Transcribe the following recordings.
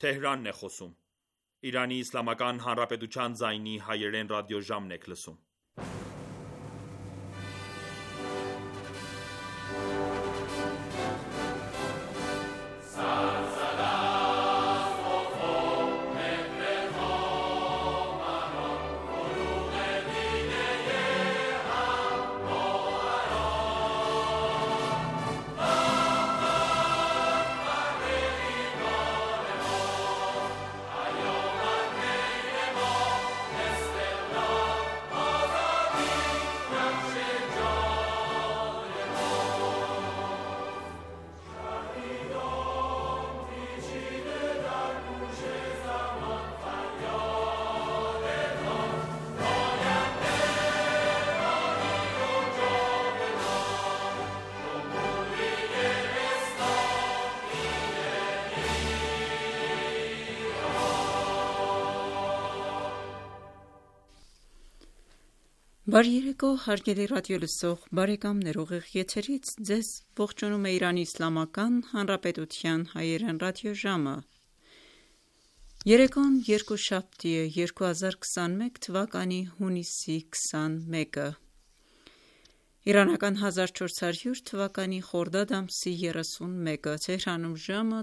Թեհրանն է խոսում։ Իրանի Իսլամական Հանրապետության ձայնի հայերեն ռադիոժամն եք լսում։ Բարի երեկո, հարգելի ռադիոլսող բարեկամներ, ուղիղ եթերից ձեզ ողջունում է Իրանի Իսլամական Հանրապետության հայերեն ռադիոժամը։ Երեկոն երկուշաբթի է, 2021 թվականի հունիսի 21-ը։ Իրանական 1400 թվականի խորդադ ամսի 31-ը, Թեհրանում ժամը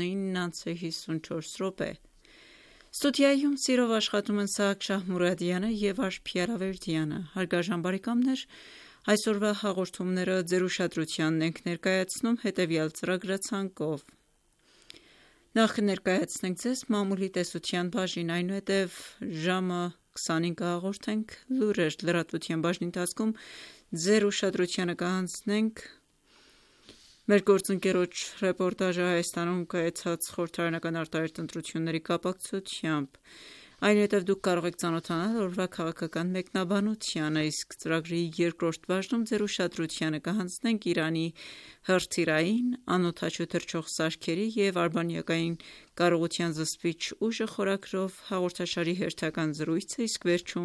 19:54։ Ստուդիայում սիրով աշխատում են Սաակ Շահմուրադյանը և Արփի Արավերդյանը։ Հարգարժան բարեկամներ, այսօրվա հաղորդումները ձեր ուշադրությանն ենք ներկայացնում հետևյալ ծրագրացանկով։ Նախ ներկայացնենք ձեզ մամուլի տեսության բաժին, այնուհետև ժամը 25-ը հաղորդենք լուրեր, լրատվության բաժնի ընթացքում ձեր ուշադրությանը կհանձնենք մեր գործընկերոջ ռեպորտաժը Հայաստանում կայացած խորհրդարանական արտահերթ ընտրությունների կապակցությամբ, այնուհետև դուք կարող եք ծանոթանալ օրվա քաղաքական մեկնաբանությանը, իսկ ծրագրի երկրորդ բաժնում ձեր ուշադրությանը կհանձնենք Իրանի հրթիռային, անօդաչու թռչող սարքերի և արբանյակային կարողության զսպիչ ուժը խորագրով հաղորդաշարի հերթական զրույցը, իսկ վերջում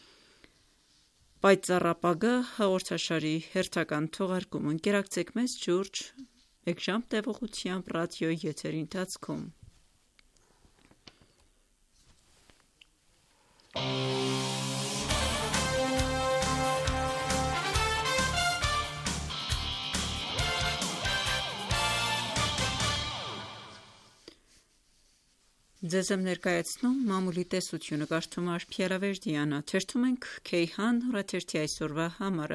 պայծառ ապագա հաղորդաշարի հերթական թողարկումը։ Ընկերակցեք մեզ շուրջ մեկ ժամ տևողությամբ ռադիոյի եթերի ընթացքում։ Ձեզ եմ ներկայացնում մամուլի տեսությունը, կարդում է Արփի Արավերդյանը, թերթում ենք Քեյհան հրաթերթի այսօրվա համարը։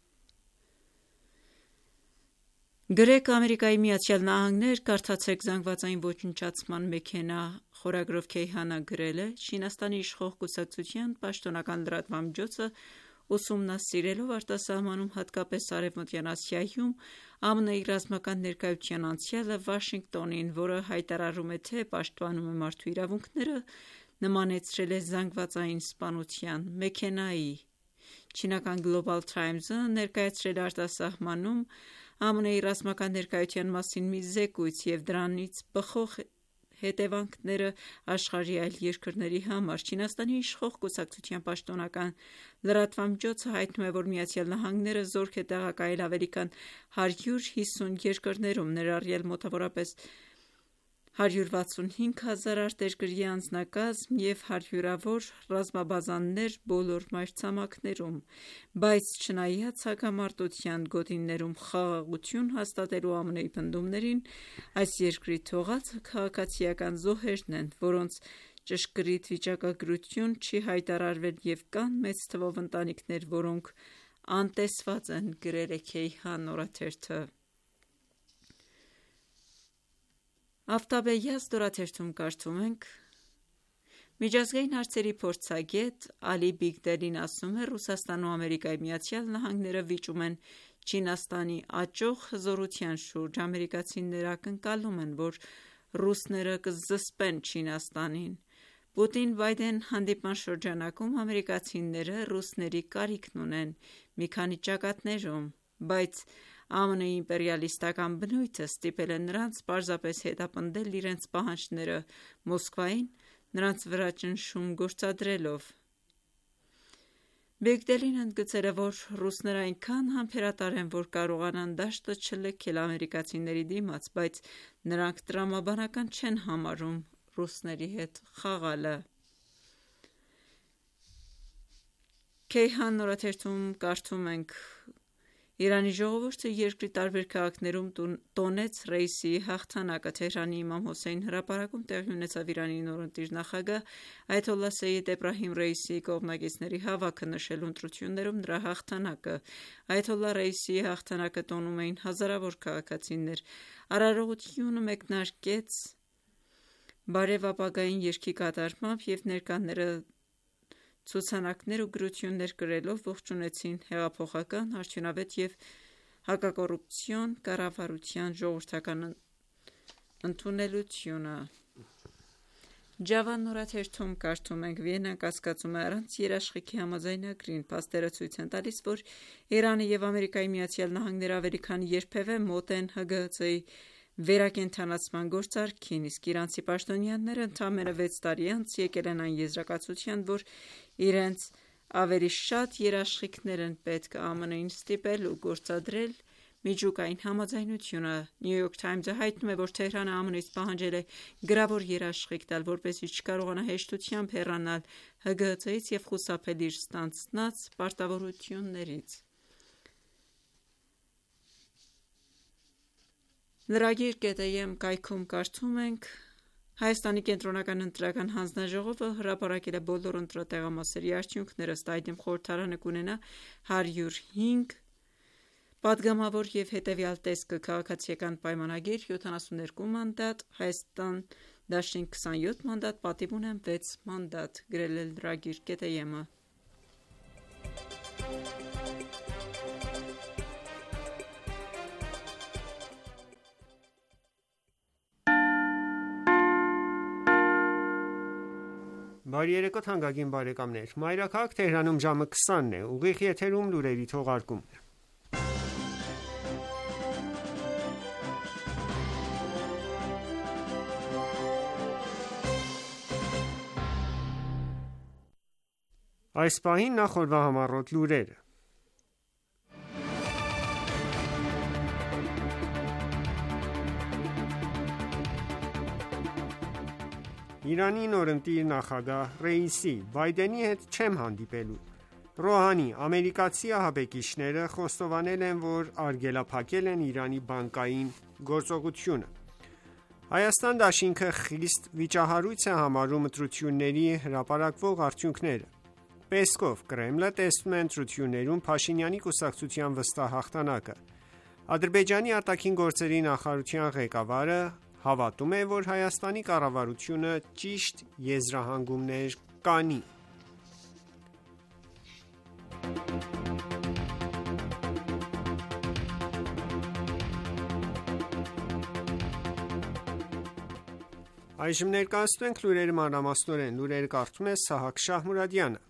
Գրեք Ամերիկայի Միացյալ Նահանգներ, կարդացեք զանգվածային ոչնչացման մեքենա խորագրով Քեյհանը գրել է Չինաստանի իշխող կուսակցության պաշտոնական լրատվամիջոցը ուսումնասիրելով արտասահմանում, հատկապես Արևմտյան Ասիայում ԱՄՆ-ի ռազմական ներկայության անցյալը Վաշինգտոնին, որը հայտարարում է, թե պաշտպանում է մարդու իրավունքները, նմանեցրել է զանգվածային սպանության մեքենայի։ Չինական Global Times-ը ներկայացրել է արտասահմանում ԱՄՆ-ի ռազմական ներկայության մասին մի զեկույց և դրանից բխող հետևանքները աշխարհի այլ երկրների համար։ Չինաստանի իշխող կուսակցության պաշտոնական լրատվամիջոցը հայտնում է, որ Միացյալ Նահանգները զորք է տեղակայել ավելի քան 150 երկրներում, ներառյալ մոտավորապես 165,000 արտերկրյա անձնակազմ և հարյուրավոր ռազմաբազաներ բոլոր մայրցամաքներում, բայց չնայած հակամարտության գոտիներում խաղաղություն հաստատելու ԱՄՆ-ի պնդումներին, այս երկրի թողածը քաղաքացիական զոհերն են, որոնց ճշգրիտ վիճակագրություն չի հայտարարվել և կան մեծ թվով ընտանիքներ, որոնք անտեսված են, գրել է Քեյհան օրաթերթը։ Աֆտաբե Յազդ օրաթերթում կարդում ենք. Միջազգային հարցերի փորձագետ Ալի Բիգդելին ասում է, Ռուսաստանն ու Ամերիկայի Միացյալ Նահանգները վիճում են Չինաստանի աճող հզորության շուրջ։ Ամերիկացիները ակնկալում են, որ ռուսները կզսպեն Չինաստանին։ Պուտին-Բայդեն հանդիպման շրջանակում ամերիկացիները ռուսների կարիքն ունեն մի քանի ճակատներում, բայց ԱՄՆ-ի իմպերիալիստական բնույթը ստիպել է նրանց պարզապես հետապնդել իրենց պահանջները Մոսկվային, նրանց վրա ճնշում գործադրելով։ Բիգդելին ընդգծել է, որ ռուսները այնքան համբերատար են, որ կարողանան դաշտը չլքել ամերիկացիների դիմաց, բայց նրանք տրամաբանական չեն համարում ռուսների հետ խաղալը։ Քեյհան նորաթերթում կարդում ենք. Իրանի ժողովուրդը երկրի տարբեր քաղաքներում տոնեց Ռեյսիի հաղթանակը։ Թեհրանի Իմամ Հոսեյն հրապարակում տեղի ունեցավ Իրանի նորընտիր նախագահ Այաթոլլահ Սեյեդ Էբրահիմ Ռեյսիի կողմնակիցների հավաքը, նշելու ընտրություններում նրա հաղթանակը։ Այաթոլլահ Ռեյսիի հաղթանակը տոնում էին հազարավոր քաղաքացիներ։ Արարողությունը մեկնարկեց բարև ապագային երգի կատարմամբ, և ներկաները ցուցանակներ ու գրություններ կրելով ողջունեցին հեղափոխական, արդյունավետ և հակակոռուպցիոն կառավարության ժողովրդական ընդունելությունը։ Ջավան նորաթերթում կարդում ենք. Վիեննան կասկածում է առանց երաշխիքի համաձայնագրին։ Փաստերը ցույց են տալիս, որ Իրանը և Ամերիկայի Միացյալ Նահանգները ավելի քան երբևէ մոտ են ՀԳՀԾ-ի վերակենդանացման գործարքին, իսկ իրանցի պաշտոնյաները ընդամենը 6 տարի անց եկել են այն եզրակացության, որ իրենց ավելի շատ երաշխիքներ են պետք ԱՄՆ-ին ստիպել ու գործադրել միջուկային համաձայնությունը։ New York Times-ը հայտնում է, որ Թեհրանը ԱՄՆ-ից պահանջել է գրավոր երաշխիք տալ, որպեսզի չկարողանա հեշտությամբ հեռանալ ՀԳՀԾ-ից և խուսափել իր ստանձնած պարտավորություններից։ Lragir.am կայքում կարդում ենք. Հայաստանի կենտրոնական ընտրական հանձնաժողովը հրապարակել է բոլոր ընտրատեղամասերի արդյունքները։ Ըստ այդմ խորհրդարանը կունենա 105 պատգամավոր և հետևյալ տեսքը՝ քաղաքացիական պայմանագիր 72 մանդատ, Հայաստան Դաշինք 27 մանդատ, պատիվ ունեն 6 մանդատ, գրել է Lragir.am-ը։ Բարի երեկո թանկագին բարեկամներ։ Մայրաքաղաք Թեհրանում ժամը 20-ն է, ուղիղ եթերում լուրերի թողարկումն է։ Այս պահին նախ օրվա համառոտ լուրերը։ Իրանի նորընտիր նախագահ Ռեյսի Բայդենի հետ չեմ հանդիպելու։ Ռոհանի ամերիկացի ահաբեկիչները խոստովանել են, որ արգելափակել են Իրանի բանկային գործողությունը։ Հայաստան Դաշինքը խիստ վիճահարույց է համարում ընտրությունների հրապարակվող արդյունքները։ Պեսկով Կրեմլը տեսնում է ընտրություններում Փաշինյանի կուսակցության վստահ հաղթանակը։ Ադրբեջանի արտաքին գործերի նախարարության ղեկավարը հավատում է, որ Հայաստանի կառավարությունը ճիշտ եզրահանգումներ կանի։ Այժմ ներկայացնում ենք լուրերը մանրամասնորեն։ Լուրերը կարդում է Սահակ Շահմուրադյանը։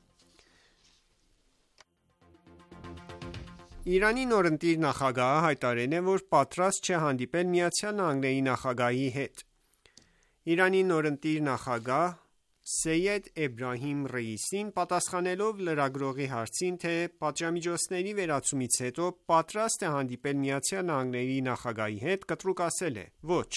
Իրանի նորընտիր նախագահը հայտարարել է, որ պատրաստ չէ հանդիպել ԱՄՆ-ի նախագահի հետ։ Իրանի նորընտիր նախագահ Սեյեդ Էբրահիմ Ռեյիսին պատասխանելով լրագրողի հարցին, թե պատժամիջոցների վերացումից հետո պատրաստ է հանդիպել ԱՄՆ-ի նախագահի հետ, կտրուկ ասել է. ոչ։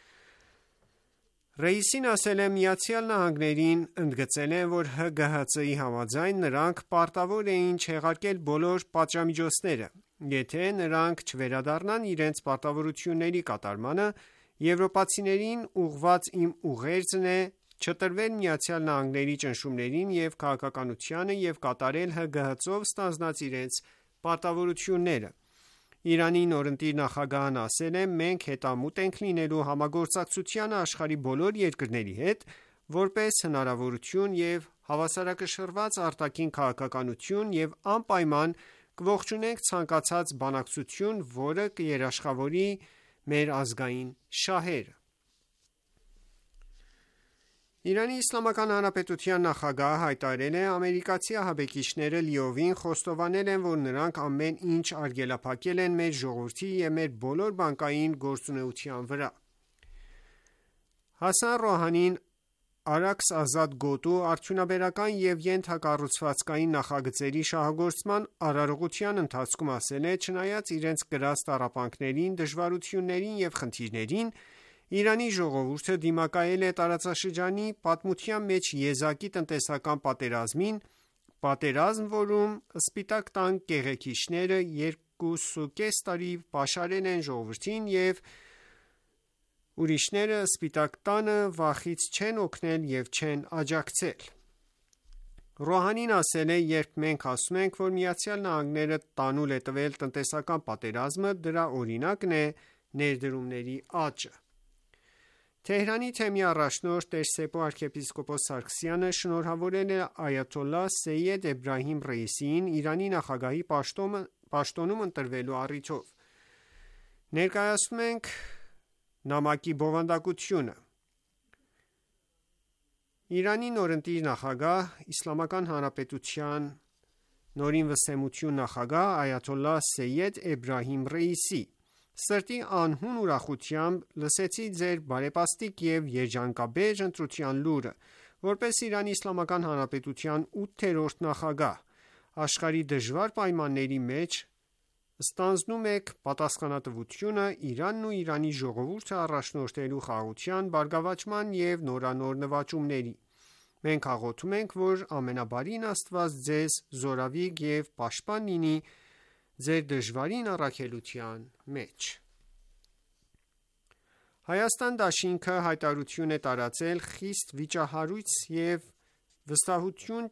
Ռեյիսին ասել է. ԱՄՆ-ին ընդգծել են, որ ՀԳՀԾ-ի համաձայն նրանք պարտավոր էին չեղարկել բոլոր պատժամիջոցները։ Եթե նրանք չվերադառնան իրենց պարտավորությունների կատարմանը, եվրոպացիներին ուղղված իմ ուղերձն է չտրվել ԱՄՆ-ի ճնշումներին և քաղաքականությանը և կատարել ՀԳՀԾ-ով ստանձնած իրենց պարտավորությունները։ Իրանի նորընտիր նախագահն ասել է. մենք հետամուտ ենք լինելու համագործակցությանը աշխարհի բոլոր երկրների հետ, որպես հնարավորություն և հավասարակշռված արտաքին քաղաքականություն և անպայման կողջունենք ցանկացած բանակցություն, որը կերաշխավորի մեր ազգային շահերը։ Իրանի Իսլամական Հանրապետության նախագահը հայտարարել է. ամերիկացի ահաբեկիչները լիովին խոստովանել են, որ նրանք ամեն ինչ արգելափակել են մեր ժողովրդի և մեր բոլոր բանկային գործունեության վրա։ Հասան Ռոհանին Արաքս Ազադ գոտու արդյունաբերական և ենթակառուցվածքային նախագծերի շահագործման արարողության ընթացքում ասել է. չնայած իրենց կրած տառապանքներին, դժվարություններին և խնդիրներին, Իրանի ժողովուրդը դիմակայել է տարածաշրջանի պատմության մեջ եզակի տնտեսական պատերազմին, պատերազմ, որում սպիտակ տան կեղեքիչները 2.5 տարի պաշարել են ժողովրդին և ուրիշները սպիտակ տանը վախից չեն օգնել և չեն աջակցել: Ռոհանին ասել է. «Երբ մենք ասում ենք, որ ԱՄՆ-ը տանուլ է տվել տնտեսական պատերազմը, դրա օրինակն է ներդրումների աճը»: Թեհրանի թեմի առաջնորդ տեր-Սեպո arքեպիսկոպոս Սարգսյանը շնորհավորել է այաթոլլահ Սեյյեդ Էբրահիմ Ռեյիսիին Իրանի նախագահի պաշտոնում ընտրվելու առիթով: Ներկայացնում ենք նամակի բովանդակությունը: Իրանի նորընտիր նախագահ, Իսլամական Հանրապետության ՆՎ նախագահ այաթոլլահ Սեյյեդ Էբրահիմ Ռեյիսի: Սրտի անհուն ուրախությամբ լսեցի ձեր բարեպաստիկ և երջանկաբեր ընտրության լուրը: Որպես Իրանի Իսլամական Հանրապետության 8-րդ նախագահ, աշխարհի դժվար պայմանների մեջ ստանձնում եք պատասխանատվությունը Իրանն ու Իրանի ժողովուրդը առաջնորդելու խաղաղության, բարգավաճման և նորանոր նվաճումների: Մենք աղոթում ենք, որ ամենաբարին Աստված ձեզ զորավիգ և պաշտպան լինի ձեր դժվարին առաքելության մեջ: Հայաստան դաշինքը հայտարարություն է տարածել խիստ վիճահարույց և վստահություն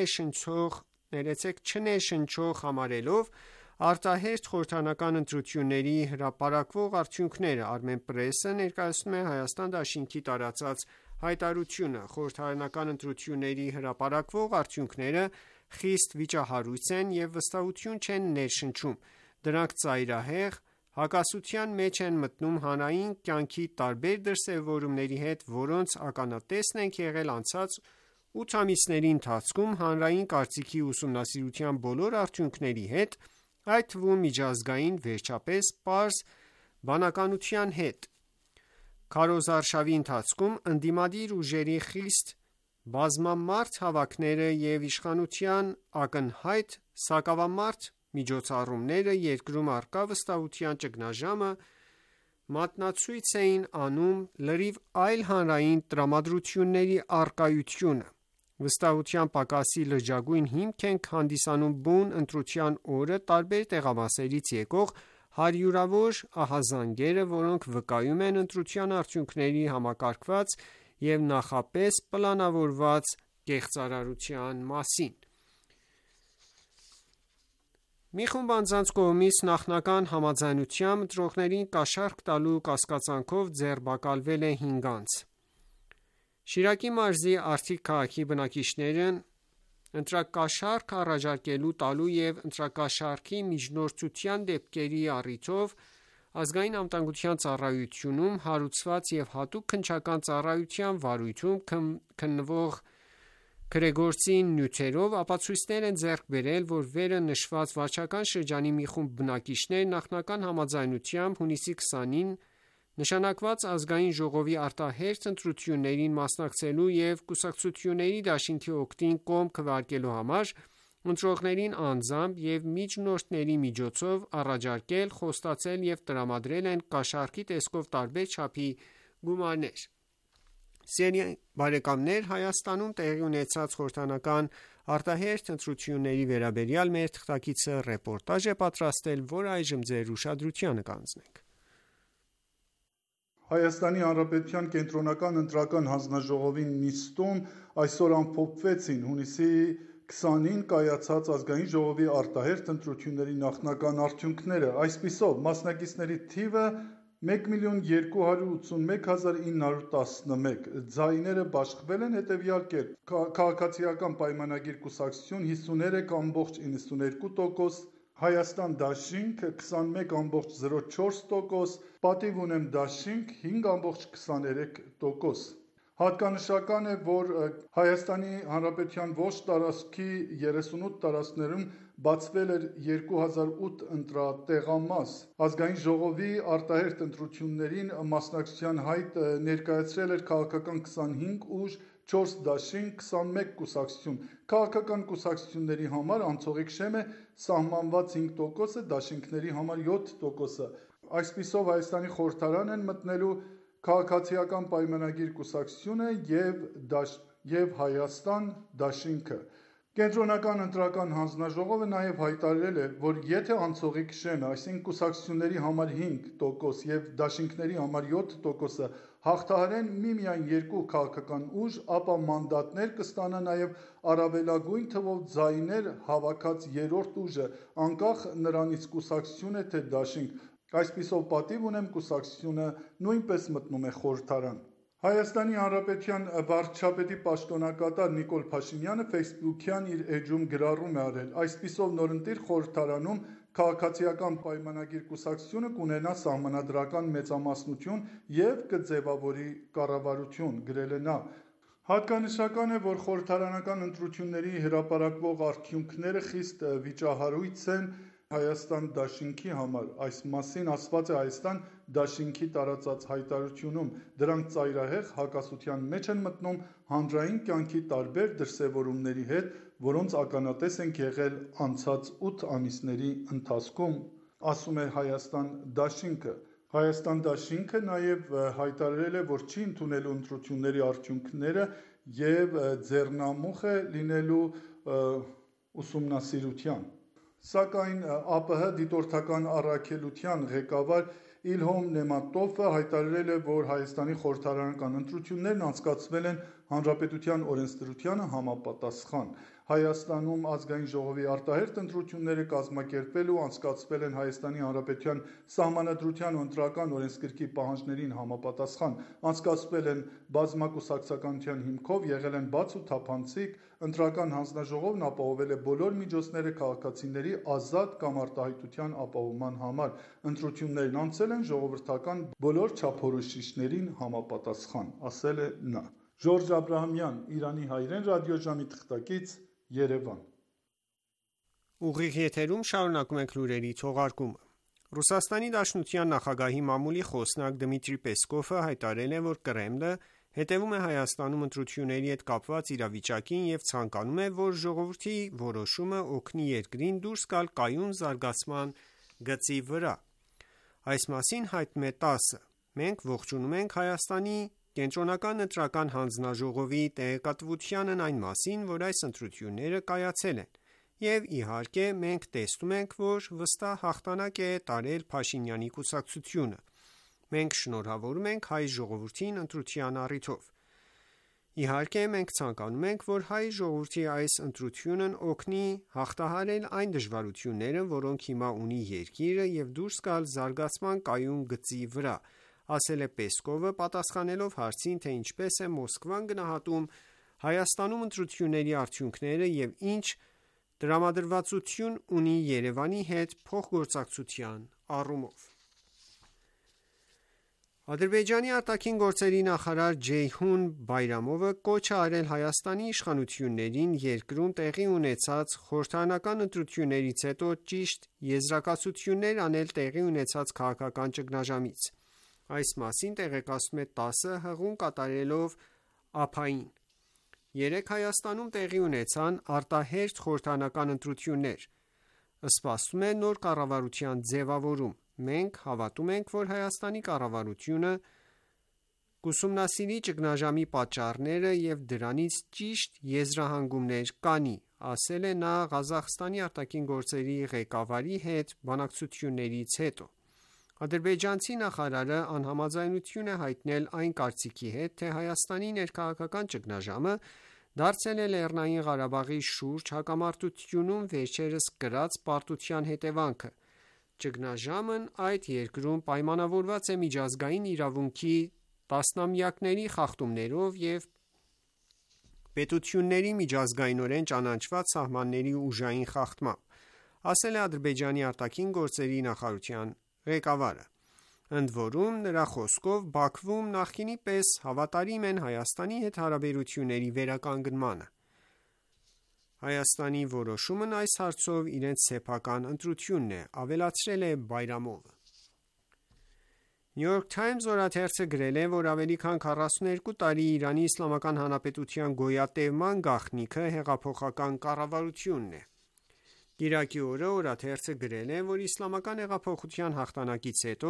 չներշնչող համարելով արտահերթ խորհրդարանական ընտրությունների հրապարակվող արդյունքները: Armenpress-ը ներկայացնում է Հայաստան դաշինքի տարածած հայտարարությունը: Խորհրդարանական ընտրությունների հրապարակվող արդյունքները խիստ վիճահարույց են և վստահություն չեն ներշնչում: Դրանք ծայրահեղ հակասության մեջ են մտնում հանրային կյանքի տարբեր դրսևորումների հետ, որոնց ականատեսն ենք եղել անցած 8 ամիսների ընթացքում հանրային կարծիքի ուսումնասիրության բոլոր արդյունքների հետ, այդ թվում միջազգային վերջապես պարզ բանականության հետ: Քարոզարշավի ընթացքում ընդդիմադիր ուժերի խիստ բազմամարդ հավաքները և իշխանության ակնհայտ սակավամարդ միջոցառումները երկրում առկա վստահության ճգնաժամը մատնացույց էին անում լրիվ այլ հանրային տրամադրությունների առկայությունը: Վստահության պակասի լրջագույն հիմք են հանդիսանում բուն ընտրության օրը տարբեր տեղամասերից եկող հարյուրավոր ահազանգերը, որոնք վկայում են ընտրության արդյունքների համակարգված և նախապես պլանավորված կեղծարարության մասին: Մի խումբ անձանց կողմից նախնական համաձայնությամբ ընտրողներին կաշառք տալու կասկածանքով ձերբակալվել է 5 անձ: Շիրակի մարզի Արթիկ քաղաքի բնակիչներն ընտրակաշառք առաջարկելու, տալու և ընտրակաշառքի միջնորդության դեպքերի առիթով Ազգային անվտանգության ծառայությունում հարուցված և հատուկ քննչական ծառայության վարույթում քննվող քրեգործի նյութերով ապացույցներ են ձեռք բերել, որ վերը նշված վարչական շրջանի մի խումբ բնակիչներ նախնական համաձայնությամբ հունիսի 20-ին նշանակված Ազգային ժողովի արտահերթ ընտրություններին մասնակցելու և կուսակցությունների դաշինքի օգտին կոմ քվեարկելու համար ընտրողներին անձամբ և միջնորդների միջոցով առաջարկել, խոստացել և տրամադրել են կաշառքի տեսքով տարբեր չափի գումարներ: Հայաստանում տեղի ունեցած խորհրդարանական արտահերթ ընտրությունների վերաբերյալ մեր թղթակիցը ռեպորտաժ է պատրաստել, որը այժմ ձեր ուշադրությանը կհանձնենք: Հայաստանի Հանրապետության կենտրոնական ընտրական հանձնաժողովի նիստում այսօր ամփոփվեցին հունիսի 20-ին կայացած Ազգային ժողովի արտահերթ ընտրությունների նախնական արդյունքները: Այսպիսով, մասնակիցների թիվը 1,281,911, ձայները բաշխվել են հետևյալ կերպ: Քաղաքացիական պայմանագիր կուսակցություն 53,92%, Հայաստան դաշինք 21,04%, Պատիվ ունեմ դաշինք 5,23%: Հատկանշական է, որ ՀՀ ողջ տարածքի 38 տարածքներում բացվել էր 2008 ընտրատեղամաս: Ազգային ժողովի արտահերթ ընտրություններին մասնակցության հայտ ներկայացրել էր քաղաքական 25 ուժ, 4 դաշինք, 21 կուսակցություն: Քաղաքական կուսակցությունների համար անցողիկ շեմը սահմանված 5%, դաշինքների համար 7%: Այսպիսով Հայաստանի խորհրդարան են մտնելու Քաղաքացիական պայմանագիր կուսակցությունը և Հայաստան դաշինքը։ Կենտրոնական ընտրական հանձնաժողովը նաև հայտարարել է, որ եթե անցողիկ շենը, այսինքն կուսակցությունների համար 5% և դաշինքների համար 7%-ը հաղթահարեն միմիայն երկու քաղաքական ուժ, ապա մանդատներ կստանա նաև առավելագույն թվով ձայներ հավաքած երրորդ ուժը, անկախ նրանից կուսակցություն է թե դաշինք։ Այսպիսով պատիվ ունեմ, կուսակցությունը նույնպես մտնում է խորհրդարան։ Հայաստանի Հանրապետության վարչապետի պաշտոնակատար Նիկոլ Փաշինյանը Facebook-յան իր էջում գրառում է արել. այսպիսով նորընտիր խորհրդարանում քաղաքացիական պայմանագիր կուսակցությունը կունենա սահմանադրական մեծամասնություն և կձևավորի կառավարություն, գրել է նա։ Հատկանշական է, որ խորհրդարանական ընտրությունների հրապարակվող արդյունքները խիստ վիճահարույց են Հայաստան դաշինքի համար։ Այս մասին ասված է Հայաստան դաշինքի տարածած հայտարարությունում։ Դրանք ծայրահեղ հակասության մեջ են մտնում հանրային կյանքի տարբեր դրսևորումների հետ, որոնց ականատես ենք եղել անցած 8 ամիսների ընթացքում, ասում է Հայաստան դաշինքը։ Հայաստան դաշինքը նաև հայտարարել է, որ չի ընդունելու ընտրությունների արդյունքները և ձեռնամուխ է լինելու ուսումնասիրության։ Սակայն ԱՊՀ դիտորդական առաքելության ղեկավար Իլհոմ Նեմատովը հայտարարել է, որ Հայաստանի խորհրդարանական ընտրություններն անցկացվել են Հանրապետության օրենսդրությանը համապատասխան։ Հայաստանում ազգային ժողովի արտահերթ ընտրությունները կազմակերպվել ու անցկացվել են Հայաստանի Հանրապետության Սահմանադրության ու Ընտրական օրենսգրքի պահանջներին համապատասխան, անցկացվել են բազմակուսակցականության հիմքով, եղել են բաց ու թափանցիկ, ընտրական հանձնաժողովն ապահովել է բոլոր միջոցները քաղաքացիների ազատ կամ արտահայտության ապահովման համար, ընտրություններն անցել են ժողովրդական բոլոր չափորոշիչներին համապատասխան, ասել է նա։ Ժորժ Աբրահամյան, Իրանի հայրեն ռադիոժամի թղթակից, Երևան։ Ուղիղ եթերում շարունակում ենք լուրերի թողարկումը։ Ռուսաստանի Դաշնության նախագահի մամուլի խոսնակ Դմիտրի Պեսկովը հայտարարել է, որ Կրեմլը հետևում է Հայաստանում ընտրությունների հետ կապված իրավիճակին և ցանկանում է, որ ժողովրդի որոշումը օգնի երկրին դուրս գալ կայուն զարգացման գծի վրա։ Այս մասին հայտնում է ՏԱՍՍ-ը. Մենք ողջունում ենք Հայաստանի Կենտրոնական ընտրական հանձնաժողովի տեղեկատվությանն այն մասին, որ այս ընտրությունները կայացել են, և իհարկե մենք տեսնում ենք, որ վստահ հաղթանակ է տարել Փաշինյանի կուսակցությունը։ Մենք շնորհավորում ենք հայ ժողովրդին ընտրության առիթով։ Իհարկե մենք ցանկանում ենք, որ հայ ժողովրդի այս ընտրությունն օգնի հաղթահարել այն դժվարությունները, որոնք հիմա ունի երկիրը և դուրս գալ զարգացման կայուն գծի վրա, ասել է Պեսկովը, պատասխանելով հարցին, թե ինչպես է Մոսկվան գնահատում Հայաստանում ընտրությունների արդյունքները և ինչ տրամադրվածություն ունի Երևանի հետ փոխգործակցության առումով։ Ադրբեջանի արտաքին գործերի նախարար Ջեյհուն Բայրամովը կոչ է արել Հայաստանի իշխանություններին երկրում տեղի ունեցած խորհրդարանական ընտրություններից հետո ճիշտ եզրակացություններ անել տեղի ունեցած քաղաքական ճգնաժամից։ Այս մասին տեղեկացնում է ՏԱՍՍ-ը հղում կատարելով ԱՓԱ-ին։ Երեկ Հայաստանում տեղի ունեցան արտահերթ խորհրդարանական ընտրություններ։ Սպասվում է նոր կառավարության ձևավորում։ Մենք հավատում ենք, որ Հայաստանի կառավարությունը կուսումնասիրի ճգնաժամի պատճառները և դրանից ճիշտ եզրահանգումներ կանի, ասել է նա Ղազախստանի արտաքին գործերի ղեկավարի հետ բանակցություններից հետո։ Ադրբեջանցի նախարարը անհամաձայնություն է հայտնել այն կարծիքի հետ, թե Հայաստանի ներքաղաքական ճգնաժամը դարձել է Լեռնային Ղարաբաղի շուրջ հակամարտությունում վերջերս կրած պարտության հետևանքը։ Ճգնաժամն այդ երկրում պայմանավորված է միջազգային իրավունքի տասնամյակների խախտումներով և պետությունների միջազգայնորեն ճանաչված սահմանների ուժային խախտմամբ, ասել է Ադրբեջանի արտաքին գործերի նախարարության ղեկավարը։ Ընդ որում, նրա խոսքով Բաքվում նախկինի պես հավատարիմ են Հայաստանի հետ հարաբերությունների վերականգնմանը։ Հայաստանի որոշումն այս հարցով իրենց սեփական ընտրությունն է, ավելացրել է Բայրամովը։ New York Times օրաթերթը գրել է, որ ավելի քան 42 տարի Իրանի Իսլամական Հանրապետության գոյատևման գաղտնիքը հեղափոխական կառավարությունն է։ Կիրակի օրը օրաթերթը գրել է, որ իսլամական հեղափոխության հաղթանակից հետո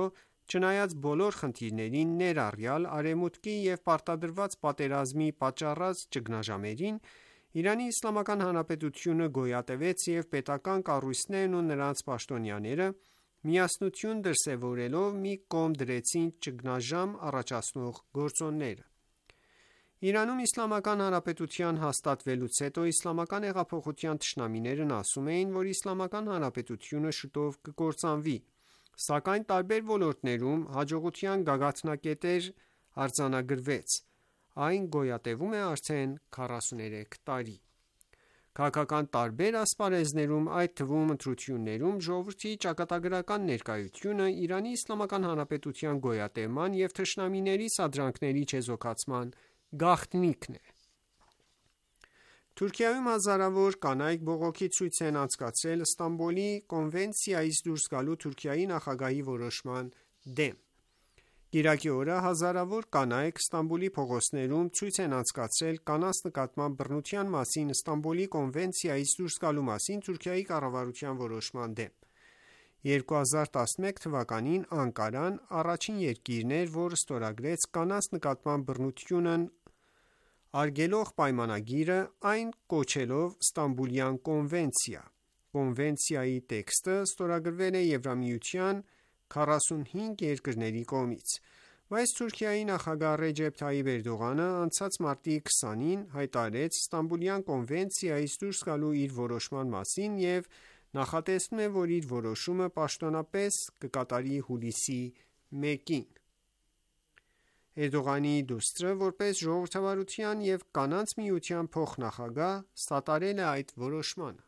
Չնայած բոլոր խնդիրներին, ներառյալ Արևմուտքի և պարտադրված պատերազմի պատճառած ճգնաժամերին, Իրանի Իսլամական Հանրապետությունը գոյատևեց և պետական կառույցներն ու նրանց պաշտոնյաները միասնություն դրսևորելով մի կողմ դրեցին ճգնաժամ առաջացնող գործոնները: Իրանում Իսլամական Հանրապետության հաստատվելուց հետո իսլամական հեղափոխության թշնամիներն ասում էին, որ Իսլամական Հանրապետությունը շուտով կկործանվի, սակայն տարբեր ոլորտներում հաջողության գագաթնակետեր արձանագրվեց: Այն գոյատևում է արդեն 43 տարի: Քաղաքական տարբեր ասպարեզներում, այդ թվում ընտրություններում, ժողովրդի ճակատագրական ներկայությունը Իրանի Իսլամական Հանրապետության գոյատևման և թշնամիների սադրանքների չեզոքացման գաղտնիքն է: Թուրքիայում հազարավոր կանայք բողոքի ցույց են անցկացրել Ստամբուլի կոնվենցիայից դուրս գալու Թուրքիայի նախագահի որոշման դեմ: Կիրակի օրը հազարավոր կանայք Ստամբուլի փողոցներում ցույց են անցկացրել կանանց նկատմամբ բռնության մասին Ստամբուլի կոնվենցիայից դուրս գալու մասին Թուրքիայի կառավարության որոշման դեմ: 2011 թվականին Անկարան առաջին երկիրն էր, որ ստորագրեց կանանց նկատմամբ բռնությունն արգելող պայմանագիրը, այն կոչելով Ստամբուլյան կոնվենցիա: Կոնվենցիայի տեքստը ստորագրվել է Եվրամիության 45 երկրների կողմից: Բայց Թուրքիայի նախագահ Ռեջեփ Թայիփ Էրդողանը անցած մարտի 20-ին հայտարարեց Ստամբուլյան կոնվենցիայից դուրս գալու իր որոշման մասին և նախատեսնում է, որ իր որոշումը պաշտոնապես կկատարի հուլիսի 1-ին: Էրդողանի դուստրը, որպես Ժողովրդավարության և կանանց միության փոխնախագահ, սատարել է այդ որոշմանը: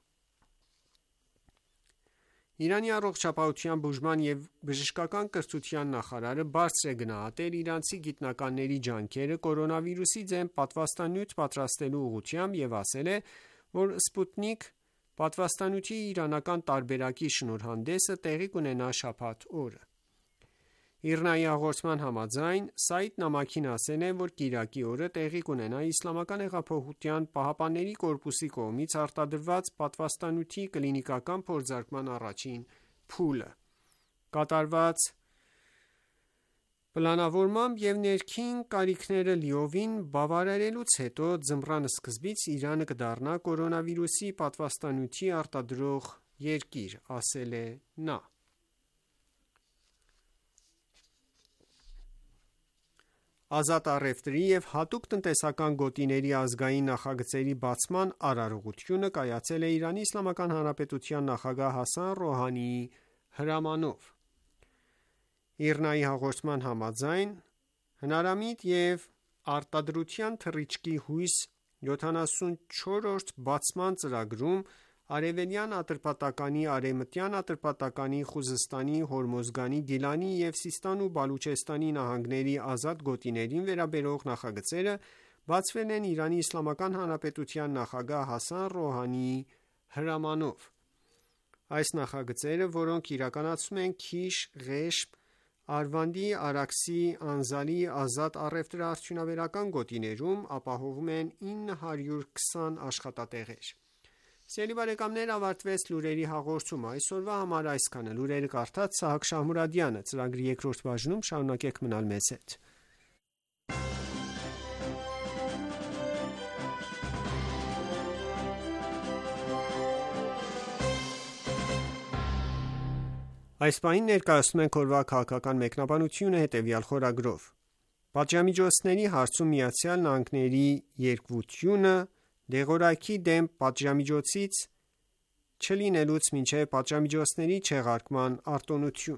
Իրանի առողջապահության, բուժման և բժշկական կրթության նախարարը բարձր է գնահատել իրանցի գիտնականների ջանքերը կորոնավիրուսի դեմ պատվաստանյութ պատրաստելու ուղղությամբ և ասել է, որ «Սպուտնիկ» պատվաստանյութի իրանական տարբերակի շնորհանդեսը տեղի կունենա շաբաթ օրը: ԻՌՆԱ-ի հաղորդման համաձայն, Սաիդ Նամաքին ասել է, որ կիրակի օրը տեղի կունենա Իսլամական հեղափոխության պահապանների կորպուսի կողմից արտադրված պատվաստանյութի կլինիկական փորձարկման առաջին փուլը: Կատարված պլանավորմամբ և ներքին կարիքները լիովին բավարարելուց հետո, ձմռան սկզբից Իրանը կդառնա կորոնավիրուսի պատվաստանյութի արտադրող երկիր, ասել է նա: Ազատ առևտրի և հատուկ տնտեսական գոտիների ազգային նախագծերի բացման արարողությունը կայացել է Իրանի Իսլամական Հանրապետության նախագահ Հասան Ռոհանիի հրամանով: ԻՌՆԱ-ի հաղորդման համաձայն, հնարամիտ և արտադրության թռիչքի հույս 74-րդ բացման ծրագրում Արևելյան Ատրպատականի, Արևմտյան Ատրպատականի, Խուզստանի, Հորմոզգանի, Գիլանի և Սիստան ու Բալուչեստանի նահանգների ազատ գոտիներին վերաբերող նախագծերը բացվել են Իրանի Իսլամական Հանրապետության նախագահ Հասան Ռոհանիի հրամանով: Այս նախագծերը, որոնք իրականացվում են Քիշ, Ղեշմ, Արվանդի, Արաքսի, Անզալի ազատ առևտրաարդյունաբերական գոտիներում ապահովում են 920 աշխատատեղեր: Ավարտվեց լուրերի հաղորդումը, այսօրվա համար այսքանը: Լուրերը կարդաց Սահակ Շահմուրադյանը: Ծրագրի երկրորդ բաժնում շարունակենք մնալ մեզ հետ: Այս պահին ներկայացնում ենք օրվա քաղաքական մեկնաբանությունը հետևյալ խորագրով: Պատժամիջոցների հարցում ԱՄՆ-ի երկվությունը դեղորայքի դեմ պատժամիջոցից չլինելուց մինչև պատժամիջոցների չեղարկման արտոնություն: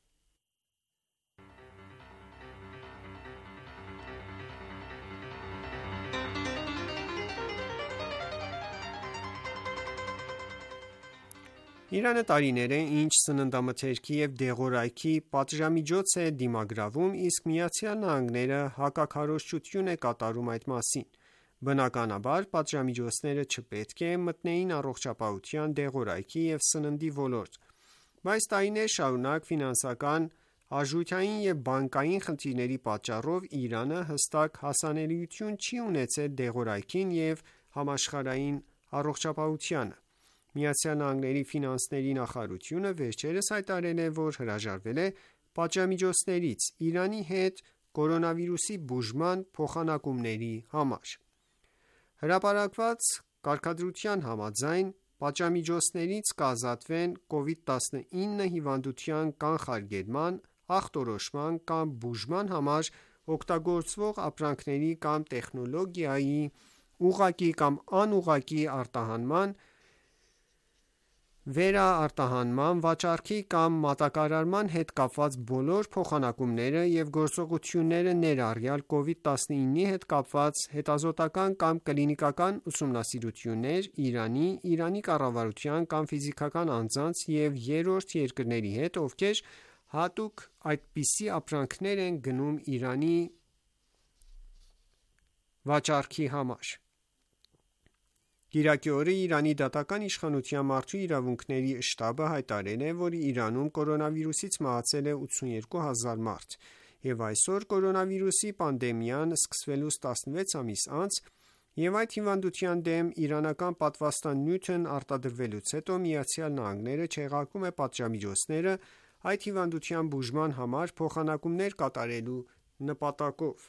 Իրանը տարիներ է, ինչ սննդամթերքի և դեղորայքի պատժամիջոց է դիմագրավում, իսկ ԱՄՆ-ը հակաքարոզչություն է կատարում այդ մասին: Բնականաբար, պատժամիջոցները չպետք է մտնեին առողջապահության, դեղորայքի և սննդի ոլորտ: Բայց տարիներ շարունակ ֆինանսական, արժութային և բանկային խնդիրների պատճառով Իրանը հստակ հասանելիություն չի ունեցել դեղորայքին և համաշխարհային առողջապահությանը: ԱՄՆ-ի ֆինանսների նախարարությունը վերջերս հայտարարել է, որ հրաժարվել է պատժամիջոցներից Իրանի հետ կորոնավիրուսի բուժման փոխանակումների համար։ Հրապարակված կարգադրության համաձայն պատժամիջոցներից կազատվեն COVID-19 հիվանդության կանխարգելման, ախտորոշման կամ բուժման համար օգտագործվող ապրանքների կամ տեխնոլոգիայի ուղղակի կամ անուղղակի արտահանման, վերարտահանման, վաճառքի կամ մատակարարման հետ կապված բոլոր փոխանակումները և գործողությունները ներառյալ COVID-19-ի հետ կապված հետազոտական կամ կլինիկական ուսումնասիրություններ Իրանի, Իրանի կառավարության կամ ֆիզիկական անձանց և երրորդ երկրների հետ, ովքեր հատուկ այդպիսի ապրանքներ են գնում Իրանի վաճառքի համար։ Կիրակի օրը Իրանի դատական իշխանության մարդու իրավունքների շտաբը հայտարարել է, որ Իրանում կորոնավիրուսից մահացել է 82 հազար մարդ, և այսօր կորոնավիրուսի պանդեմիան սկսվելուց 16 ամիս անց և այդ հիվանդության դեմ իրանական պատվաստանյութն արտադրվելուց հետո ԱՄՆ-ը չեղարկում է պատժամիջոցները այդ հիվանդության բուժման համար փոխանակումներ կատարելու նպատակով։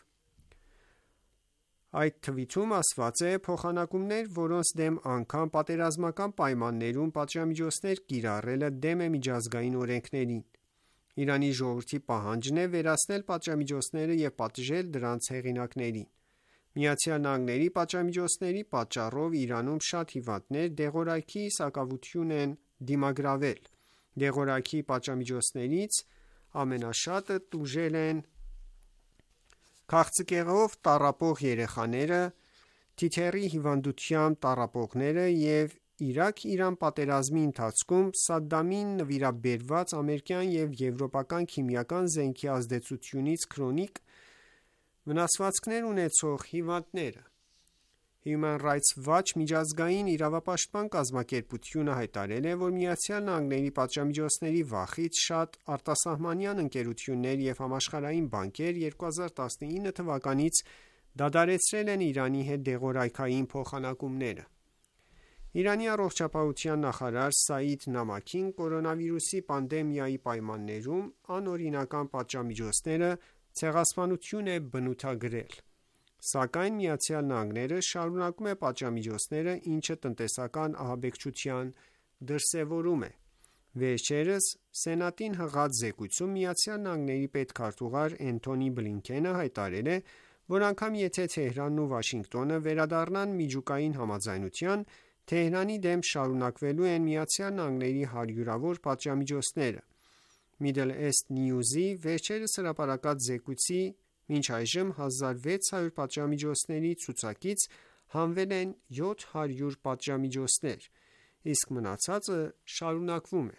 Այդ թվիթում ասված է. «Փոխանակումներ, որոնց դեմ անգամ պատերազմական պայմաններում պատժամիջոցներ կիրառելը դեմ է միջազգային օրենքներին։ Իրանի ժողովրդի պահանջն է վերացնել պատժամիջոցները և պատժել դրանց հեղինակներին։ ԱՄՆ-ի պատժամիջոցների պատճառով Իրանում շատ հիվանդներ դեղորայքի սակավություն են դիմագրավել։ Դեղորայքի պատժամիջոցներից ամենաշատը տուժել են քաղցկեղով տառապող երեխաները, թիթեռի հիվանդությամբ տառապողները և Իրաք-Իրան պատերազմի ընթացքում Սադդամին նվիրաբերված ամերիկյան և եվրոպական քիմիական զենքի ազդեցությունից քրոնիկ վնասվածքներ ունեցող հիվանդները»։ Human Rights Watch միջազգային իրավապաշտպան կազմակերպությունը հայտարարել է, որ ԱՄՆ-ի պատժամիջոցների վախից շատ արտասահմանյան ընկերություններ և համաշխարհային բանկեր 2019 թվականից դադարեցրել են Իրանի հետ դեղորայքային փոխանակումները։ Իրանի առողջապահության նախարար Սաիդ Նամաքին կորոնավիրուսի պանդեմիայի պայմաններում անօրինական պատժամիջոցները ցեղասպանություն է բնութագրել։ Սակայն ԱՄՆ-ը շարունակում է պատժամիջոցները, ինչը տնտեսական ահաբեկչության դրսևորում է։ Վերջերս Սենատին հղած զեկույցում ԱՄՆ պետքարտուղար Էնթոնի Բլինքենը հայտարարել է, որ անգամ եթե Թեհրանն ու Վաշինգտոնը վերադառնան միջուկային համաձայնության, Թեհրանի դեմ շարունակվելու են ԱՄՆ-ի հարյուրավոր պատժամիջոցները։ Middle East News-ի վերջերս հրապարակած զեկույցի մինչ այժմ 1600 պատժամիջոցների ցուցակից հանվել են 700 պատժամիջոցներ, իսկ մնացածը շարունակվում է։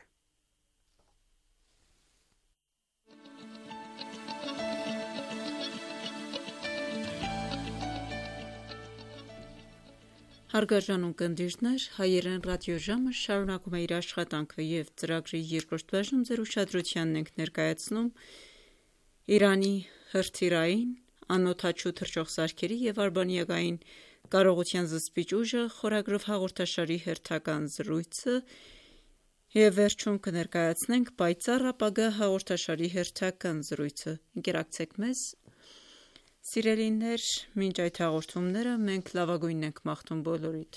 Հարգարժան ունկնդիրներ, հայերեն ռադիոժամը շարունակում է իր աշխատանքը և ծրագրի երկրորդ բաժնում ձեր ուշադրությանն ենք ներկայացնում Իրանի հրթիռային, անօդաչու թռչող սարքերի և արբանյակային կարողության զսպիչ ուժը խորագրով հաղորդաշարի հերթական զրույցը և վերջում կներկայացնենք պայծառ ապագա հաղորդաշարի հերթական զրույցը։ Ընկերակցեք մեզ։ Սիրելիներ, մինչ այդ հաղորդումները մենք լավագույնն ենք մաղթում բոլորիդ։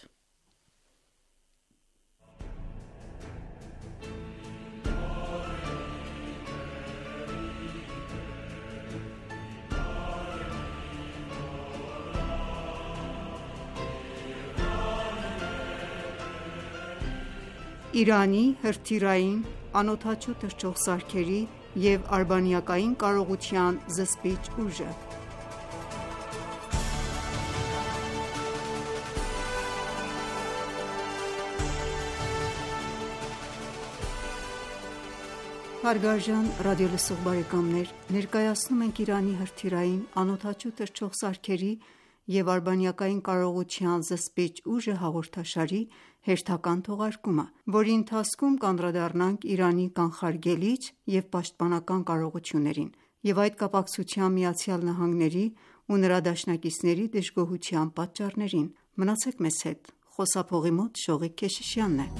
Իրանի հրթիռային, անօդաչու թռչող սարքերի և արբանյակային կարողության զսպիչ ուժը։ Հարգարժան ռադիոլսող բարեկամներ, ներկայացնում ենք Իրանի հրթիռային, անօդաչու թռչող սարքերի և արբանյակային կարողության զսպիչ ուժը հաղորդաշարի հերթական թողարկումը, որի ընթացքում կանդրադառնանք Իրանի կանխարգելիչ և պաշտպանական կարողություններին և այդ կապակցությամբ ԱՄՆ-ի ու նրա դաշնակիցների դժգոհության պատճառներին։ Մնացեք մեզ հետ։ Խոսափողի մոտ Շողիկ Քեշիշյանն է։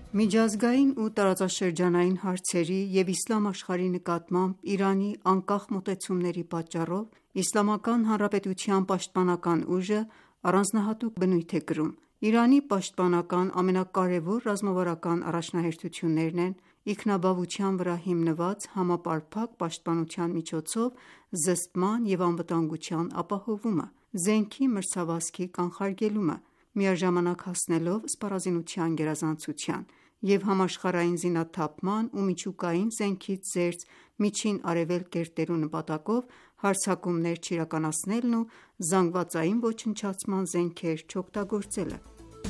Միջազգային ու տարածաշրջանային հարցերի և իսլամ աշխարհի նկատմամբ Իրանի անկախ մոտեցումների պատճառով, Իսլամական Հանրապետության պաշտպանական ուժը առանձնահատուկ բնույթ է կրում: Իրանի պաշտպանական ամենակարևոր ռազմավարական առաջնահերթություններն են ինքնաբավության վրա հիմնված համապարփակ պաշտպանության միջոցով զսպման և անվտանգության ապահովումը, զենքի մրցավազքի կանխարգելումը, միաժամանակ հասնելով սպառազինության գերազանցության և համաշխարհային զինաթափման ու միջուկային զենքից զերծ Միջին Արևելք կերտելու նպատակով հարձակումներ չիրականացնելն ու զանգվածային ոչնչացման զենքեր չօգտագործելը: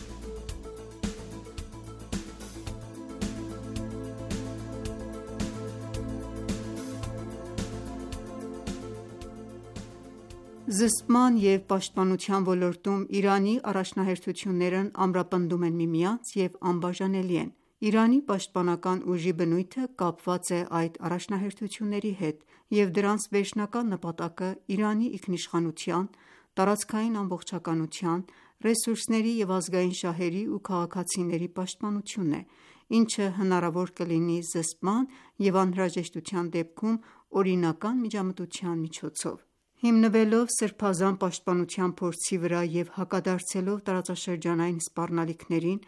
Զսպման և պաշտպանության ոլորտում Իրանի առաջնահերթություններն ամրապնդում են միմյանց և անբաժանելի են: Իրանի պաշտպանական ուժի բնույթը կապված է այդ առաջնահերթությունների հետ և դրանց վերջնական նպատակը Իրանի ինքնիշխանության, տարածքային ամբողջականության, ռեսուրսների և ազգային շահերի ու քաղաքացիների պաշտպանությունն է, ինչը հնարավոր կլինի զսպման և անհրաժեշտության դեպքում օրինական միջամտության միջոցով: Հիմնվելով սրբազան պաշտպանության փորձի վրա և հակադարձելով տարածաշրջանային սպառնալիքներին,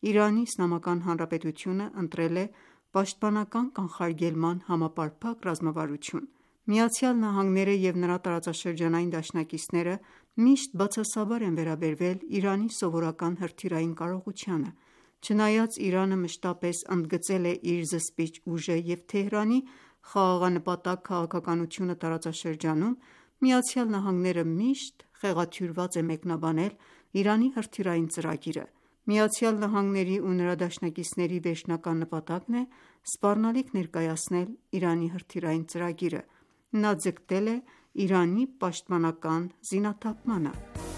ԻԻՀ-ն ընտրել է պաշտպանական կանխարգելման համապարփակ ռազմավարություն: ԱՄՆ-ն և նրա տարածաշրջանային դաշնակիցները միշտ բացասաբար են վերաբերվել Իրանի սովորական հրթիռային կարողությանը: Չնայած Իրանը մշտապես ընդգծել է իր զսպիչ ուժը և Թեհրանի խաղաղանպատակ քաղաքականությունը տարածաշրջանում, ԱՄՆ-ն միշտ խեղաթյուրված է մեկնաբանել Իրանի հրթիռային ծրագիրը: ԱՄՆ-ի ու նրա դաշնակիցների վերջնական նպատակն է սպառնալիք ներկայացնել Իրանի հրթիռային ծրագիրը: Նա ձգտել է Իրանի պաշտպանական զինաթափմանը: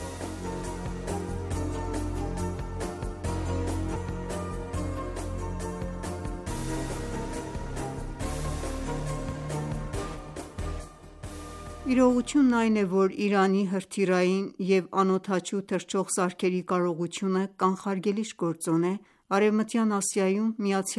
Իրողությունն այն է, որ Իրանի հրթիռային և անօդաչու թռչող սարքերի կարողությունը կանխարգելիչ գործոն է Արևմտյան Ասիայում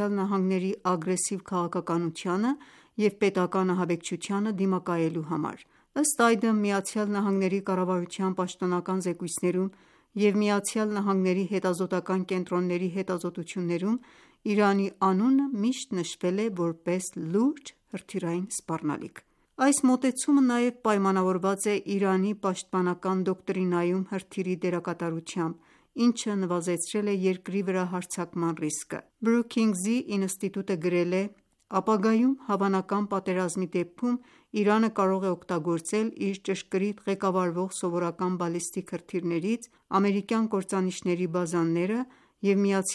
ԱՄՆ-ի ագրեսիվ քաղաքականությանը և պետական ահաբեկչությանը դիմակայելու համար: Ըստ այդմ, ԱՄՆ կառավարության պաշտոնական զեկույցներում և ԱՄՆ հետազոտական կենտրոնների հետազոտություններում Իրանի անունը միշտ նշվել է որպես լուրջ հրթիռային սպառնալիք: Այս մոտեցումը նաև պայմանավորված է Իրանի պաշտպանական դոկտրինայում հրթիռի դերակատարությամբ, ինչը նվազեցրել է երկրի վրա հարձակման ռիսկը: Brookings ինստիտուտը գրել է. «Ապագայում հավանական պատերազմի դեպքում Իրանը կարող է օգտագործել իր ճշգրիտ ղեկավարվող սովորական բալիստիկ հրթիռներից ամերիկյան կործանիչների բազաները և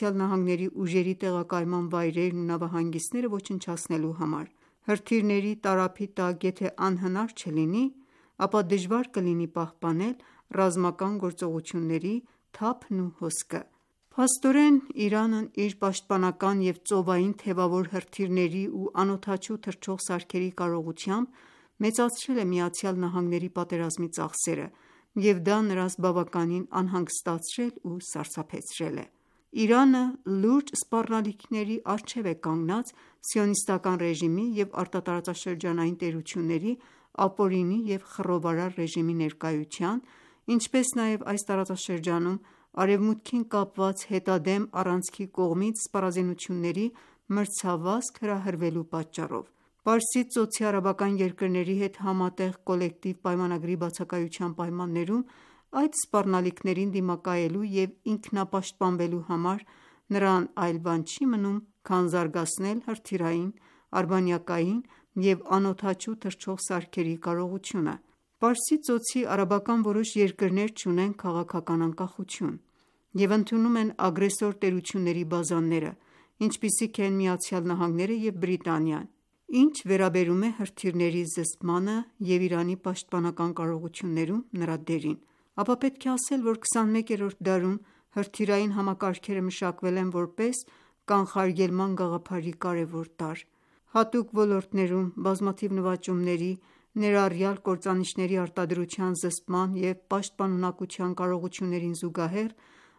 ԱՄՆ ուժերի տեղակայման վայրերն ու նավահանգիստները ոչնչացնելու համար: Հրթիռների տարափի տակ եթե անհնար չլինի, ապա դժվար կլինի պահպանել ռազմական գործողությունների թափն ու հոսքը»: Փաստորեն, Իրանն իր պաշտպանական և ծովային թեւավոր հրթիռների ու անօդաչու թռչող սարքերի կարողությամբ մեծացրել է ԱՄՆ պատերազմի ծախսերը և դա նրանց բավականին անհանգստացրել ու սարսափեցրել է: Իրանը լուրջ սպառնալիքների առջև է կանգնած Սիոնիստական ռեժիմի և արտատարածաշրջանային տերությունների ապօրինի և խռովարար ռեժիմի ներկայության, ինչպես նաև այս տարածաշրջանում Արևմուտքին կապված հետադեմ առանցքի կողմից սպառազինությունների մրցավազք հրահրվելու պատճառով: Պարսից ծոցի արաբական երկրների հետ համատեղ կոլեկտիվ պայմանագրի բացակայության պայմաններում այդ սպառնալիքներին դիմակայելու և ինքնապաշտպանվելու համար նրան այլ բան չի մնում, քան զարգացնել հրթիռային, արբանյակային և անօդաչու թռչող սարքերի կարողությունը: Պարսից ծոցի արաբական որոշ երկրներ չունեն քաղաքական անկախություն և ընդունում են ագրեսոր տերությունների բազաները, ինչպիսիք են ԱՄՆ-ն և Բրիտանիան: Ինչ վերաբերում է հրթիռների զսպմանը և Իրանի պաշտպանական կարողություններում նրա դերին, ապա պետք է ասել, որ 21-րդ դարում հրթիռային համակարգերը մշակվել են որպես կանխարգելման գաղափարի կարևոր տարր: Հատուկ ոլորտներում բազմաթիվ նվաճումների, ներառյալ կործանիչների արտադրության, զսպման և պաշտպանունակության կարողություններին զուգահեռ,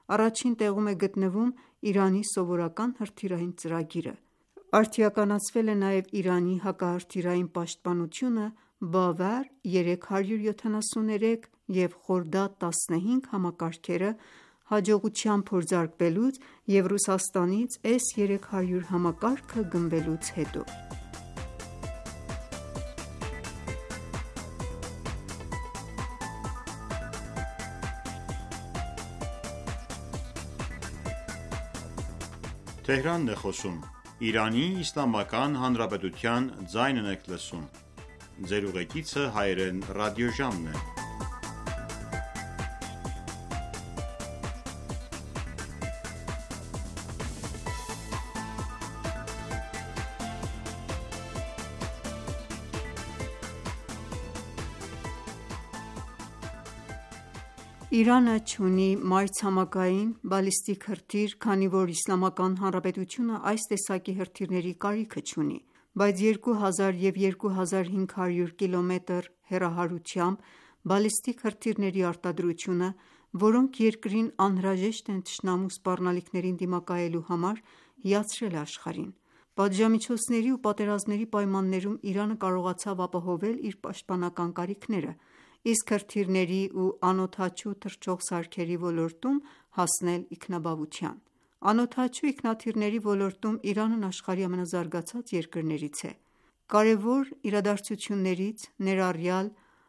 Առաջին տեղում է գտնվում Իրանի սովորական հրթիռային ծրագիրը։ Արդիականացվել է նաև Իրանի հակահրթիռային պաշտպանությունը Բավար 373 և Խորդադ 15 համակարգերը հաջողությամբ փորձարկվելուց և Ռուսաստանից S-300 համակարգը գնվելուց հետո։ Իրանը չունի մայրցամաքային բալիստիկ հրթիռ, քանի որ Իսլամական Հանրապետությունը այս տեսակի հրթիռների կարիքը չունի, բայց 2000 և 2500 կմ հեռահարությամբ բալիստիկ հրթիռների արտադրությունը, որոնք երկրին անհրաժեշտ են թշնամու սպառնալիքներին դիմակայելու համար, հիացրել է աշխարհին։ Պատժամիջոցների ու պատերազմների պայմաններում Իրանը կարողացավ ապահովել իր պաշտպանական կարիքները, իսկ հրթիռների ու անօդաչու թռչող սարքերի ոլորտում հասնել ինքնաբավության։ Անօդաչու ինքնաթիռների ոլորտում Իրանն աշխարհի ամենազարգացած երկրներից է։ Կարևոր իրադարձություններից, ներառյալ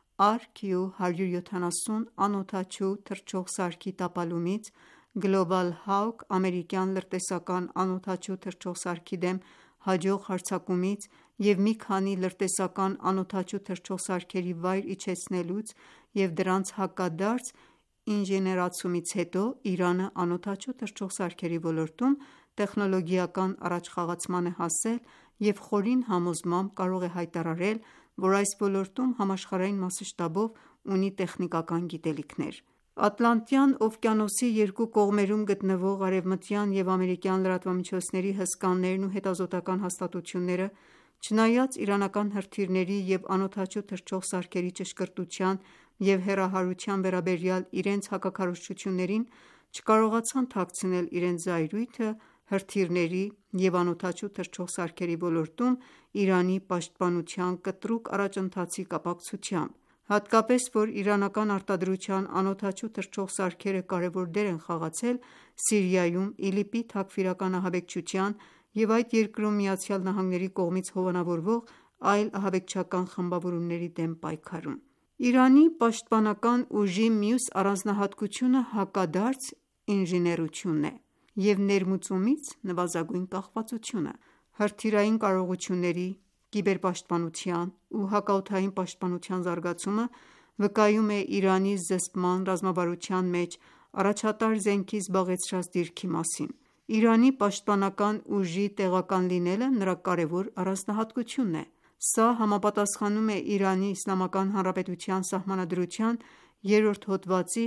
RQ-170 անօդաչու թռչող սարքի տապալումից, Global Hawk ամերիկյան լրտեսական անօդաչու թռչող սարքի դեմ հաջող հարձակումից և մի քանի լրտեսական անօդաչու թռչող սարքերի վայր իջեցնելուց և դրանց հակադարձ ինժեներացումից հետո, Իրանը անօդաչու թռչող սարքերի ոլորտում տեխնոլոգիական առաջխաղացման է հասել և խորին համոզմամբ կարող է հայտարարել, որ այս ոլորտում համաշխարհային մասշտաբով ունի տեխնիկական գիտելիքներ։ Ատլանտյան օվկիանոսի երկու կողմերում գտնվող արևմտյան և ամերիկյան լրատվամիջոցների հսկաներն ու հետազոտական հաստատությունները, չնայած իրանական հրթիռների և անօդաչու թռչող սարքերի ճշգրտության և հեռահարության վերաբերյալ իրենց հակաքարոզչություններին, չկարողացան թաքցնել իրենց զայրույթը հրթիռների և անօդաչու թռչող սարքերի ոլորտում Իրանի պաշտպանության կտրուկ առաջընթացի կապակցությամբ, հատկապես, որ իրանական արտադրության անօդաչու թռչող սարքերը կարևոր դեր են խաղացել Սիրիայում ԻԼԻՊ-ի թաքֆիրական ահաբեկչության և այդ երկրում ԱՄՆ-ի կողմից հովանավորվող այլ ահաբեկչական խմբավորումների դեմ պայքարում։ Իրանի պաշտպանական ուժի մյուս առանձնահատկությունը հակադարձ ինժեներությունն է և ներմուծումից նվազագույն կախվածությունը։ Հրթիռային կարողությունների, կիբերպաշտպանության ու հակաօդային պաշտպանության զարգացումը վկայում է Իրանի զսպման ռազմավարության մեջ առաջատար զենքի զբաղեցրած դիրքի մասին։ Իրանի պաշտպանական ուժի տեղական լինելը նրա կարևոր առանձնահատկությունն է։ Սա համապատասխանում է Իրանի Իսլամական Հանրապետության Սահմանադրության 3-րդ հոդվածի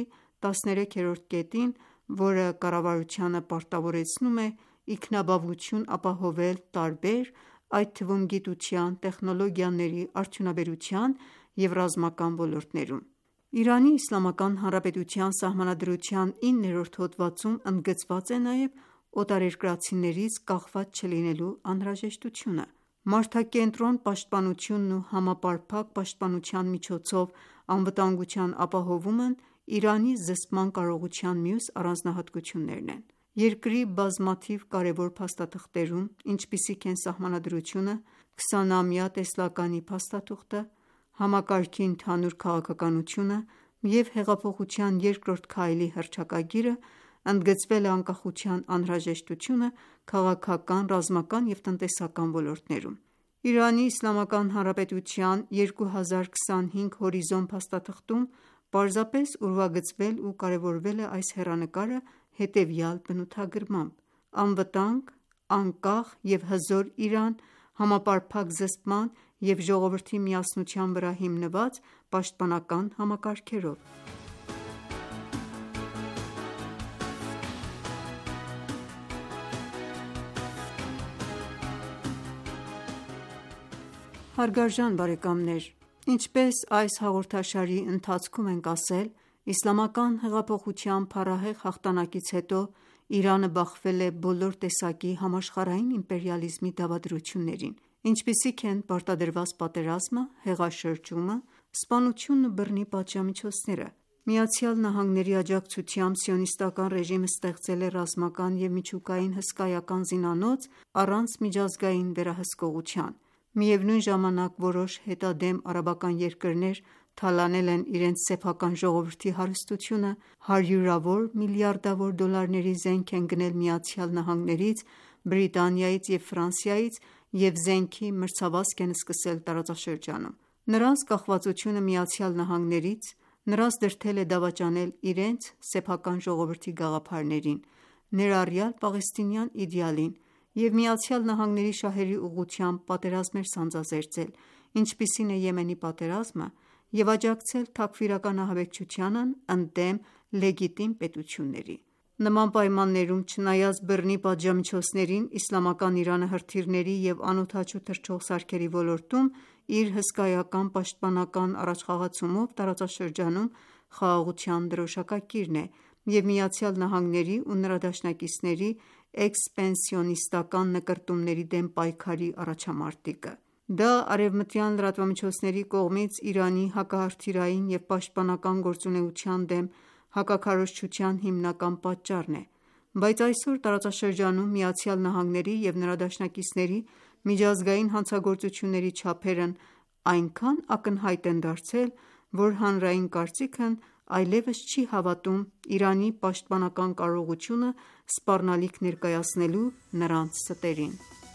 13-րդ կետին, որը կառավարությանը պարտավորեցնում է ինքնաբավություն ապահովել տարբեր, այդ թվում գիտության, տեխնոլոգիաների, արդյունաբերության և ռազմական ոլորտներում։ Իրանի Իսլամական Հանրապետության Սահմանադրության 9-րդ հոդվածում ընդգծված է նաև օտարերկրացիներից կախված չլինելու անհրաժեշտությունը։ Մարդակենտրոն պաշտպանությունն ու համապարփակ պաշտպանության միջոցով անվտանգության ապահովումն Իրանի զսպման կարողության մյուս առանձնահատկություններն են։ Երկրի բազմաթիվ կարևոր փաստաթղթերում, ինչպիսիք են Սահմանադրությունը, 20-ամյա տեսլականի փաստաթուղթը, Համակարգի ընդհանուր քաղաքականությունը և Հեղափոխության երկրորդ քայլի հռչակագիրը, ընդգծվել է անկախության անհրաժեշտությունը քաղաքական, ռազմական և տնտեսական ոլորտներում։ Իրանի Իսլամական Հանրապետության 2025 հորիզոն փաստաթղթում պարզապես ուրվագծվել ու կարևորվել է այս հեռանկարը հետևյալ բնութագրմամբ. «Անվտանգ, անկախ և հզոր Իրան՝ համապարփակ զսպման և ժողովրդի միասնության վրա հիմնված պաշտպանական համակարգերով»։ Հարգարժան բարեկամներ, ինչպես այս հաղորդաշարի ընթացքում ենք ասել, Իսլամական հեղափոխության փառահեղ հաղթանակից հետո Իրանը բախվել է բոլոր տեսակի համաշխարհային իմպերիալիզմի դավադրություններին, ինչպիսիք են պարտադրված պատերազմը, հեղաշրջումը, սպանությունն ու բռնի պատժամիջոցները։ ԱՄՆ-ի աջակցությամբ սիոնիստական ռեժիմը ստեղծել է ռազմական և միջուկային հսկայական զինանոց առանց միջազգային վերահսկողության։ Միևնույն ժամանակ որոշ հետադեմ արաբական երկրներ թալանել են իրենց սեփական ժողովրդի հարստությունը, հարյուրավոր միլիարդավոր դոլարների զենք են գնել ԱՄՆ-ից, Բրիտանիայից և Ֆրանսիայից և զենքի մրցավազք են սկսել տարածաշրջանում։ Նրանց կախվածությունը ԱՄՆ-ից նրանց դրդել է դավաճանել իրենց սեփական ժողովրդի գաղափարներին, ներառյալ պաղեստինյան իդեալին, և ԱՄՆ-ի շահերի ուղղությամբ պատերազմներ սանձազերծել, ինչպիսին է Եմենի պատերազմը, և աջակցել Թաքֆիրական ահաբեկչությանն ընդդեմ լեգիտիմ պետությունների։ Նման պայմաններում, չնայած բռնի պատժամիջոցներին, Իսլամական Իրանը հրթիռների և անօդաչու թռչող սարքերի ոլորտում իր հսկայական պաշտպանական առաջխաղացումով տարածաշրջանում խաղաղության դրոշակակիրն է և ԱՄՆ-ի ու նրա դաշնակիցների էքսպանսիոնիստական նկրտումների դեմ պայքարի առաջամարտիկը։ Դա արևմտյան լրատվամիջոցների կողմից Իրանի հակահրթիռային և պաշտպանական գործունեության դեմ հակաքարոզչության հիմնական պատճառն է, բայց այսօր տարածաշրջանում ԱՄՆ-ի և նրա դաշնակիցների միջազգային հանցագործությունների չափերն այնքան ակնհայտ են դարձել, որ հանրային կարծիքն այլևս չի հավատում Իրանի պաշտպանական կարողությունը սպառնալիք ներկայացնելու նրանց ստերին։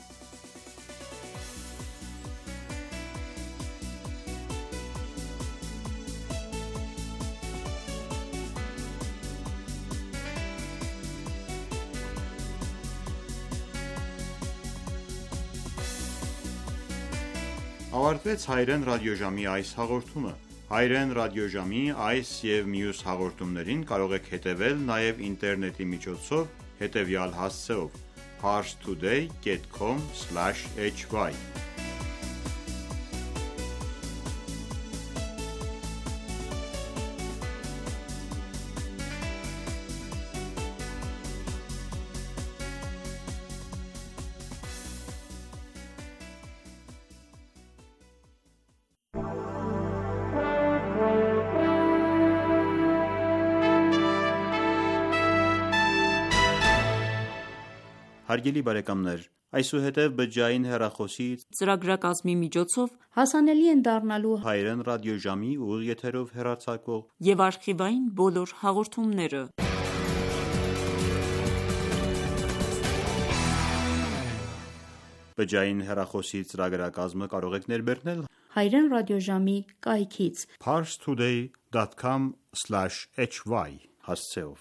Ավարտվեց Հայրեն ռադիոժամի այս հաղորդումը։ Հայրեն ռադիոժամի այս և մյուս հաղորդումներին կարող եք հետևել նաև ինտերնետի միջոցով հետևյալ հասցեով՝ parstoday.com/hy Հարգելի բարեկամներ, այսուհետև բջջային հեռախոսի ծրագրակազմի միջոցով հասանելի են դառնալու Հայրեն ռադիոժամի ուղիղ եթերով հեռարձակվող և արխիվային բոլոր հաղորդումները։ բջջային հեռախոսի ծրագրակազմը կարող եք ներբեռնել Հայրեն ռադիոժամի կայքից parstoday.com/hy հասցեով։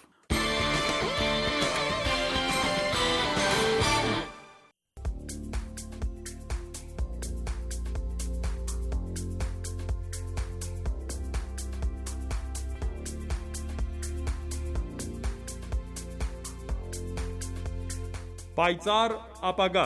Պայծառ ապագա։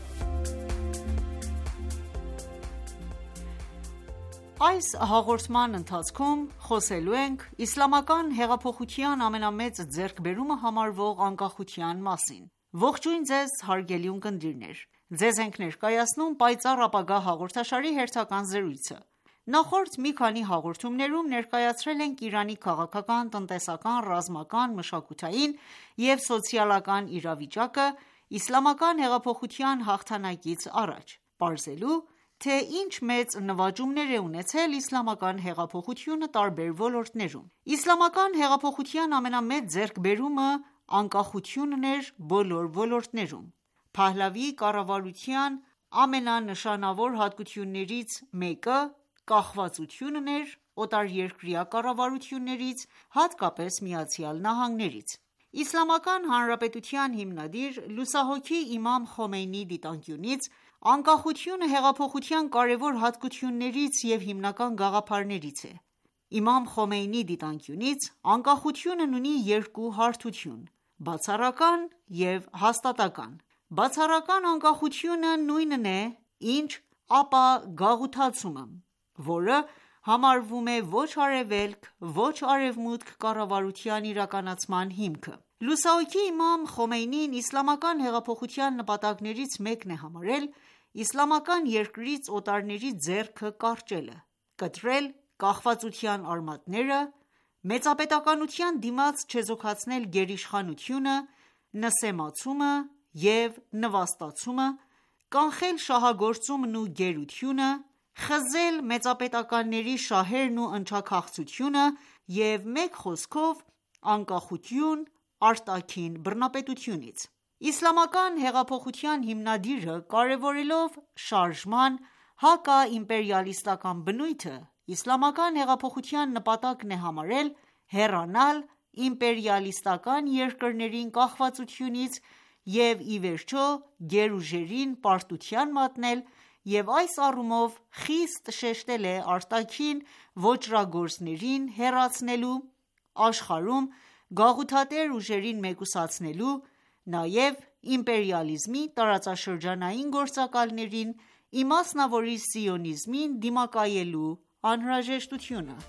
Այս հաղորդման ընթացքում խոսելու ենք իսլամական հեղափոխության ամենամեծ ձեռքբերումը համարվող անկախության մասին։ Ողջույն ձեզ հարգելի ունկնդիրներ: Ձեզ ենք ներկայացնում «Պայծառ ապագա» հաղորդաշարի հերթական զրույցը։ Նախորդ մի քանի հաղորդումներում ներկայացրել ենք Իրանի քաղաքական, տնտեսական, ռազմական, մշակութային և սոցիալական իրավիճակը իսլամական հեղափոխության հաղթանակից առաջ, պարզելու, թե ինչ մեծ նվաճումներ է ունեցել իսլամական հեղափոխությունը տարբեր ոլորտներում։ Իսլամական հեղափոխության ամենամեծ ձեռքբերումը անկախությունն էր բոլոր ոլորտներում։ Փահլավի կառավարության ամենանշանավոր հատկություններից մեկը կախվածությունն էր օտարերկրյա կառավարություններից, հատկապես ԱՄՆ-ից։ Իսլամական Հանրապետության հիմնադիր լուսահոգի Իմամ Խոմեյնիի դիտանկյունից անկախությունը հեղափոխության կարևոր հատկություններից և հիմնական գաղափարներից է։ Իմամ Խոմեյնիի դիտանկյունից անկախությունն ունի երկու հարթություն՝ բացառական և հաստատական։ Բացառական անկախությունը նույնն է, ինչ ապագաղութացումը, որը համարվում է ոչ արևելք, ոչ արևմուտք կառավարության իրականացման հիմքը։ Լուսահոգի Իմամ Խոմեյնին իսլամական հեղափոխության նպատակներից մեկն է համարել իսլամական երկրից օտարների ձեռքը կարճելը, կտրել կախվածության արմատները, մեծապետականության դիմաց չեզոքացնել գերիշխանությունը, նսեմացումը և նվաստացումը, կանխել շահագործումն ու գերությունը, խզել մեծապետականների շահերն ու ընչաքաղցությունը և մեկ խոսքով անկախություն արտաքին բռնապետությունից։ Իսլամական հեղափոխության հիմնադիրը, կարևորելով շարժման հակաիմպերիալիստական բնույթը, իսլամական հեղափոխության նպատակն է համարել հեռանալ իմպերիալիստական երկրներին կախվածությունից և ի վերջո գերուժերին պարտության մատնել և այս առումով խիստ շեշտել է արտաքին ոճրագործներին հեռացնելու, աշխարհում գաղութատեր ուժերին մեկուսացնելու, նաև իմպերիալիզմի տարածաշրջանային գործակալներին, իմասնավորի սիոնիզմին դիմակայելու անհրաժեշտությունը։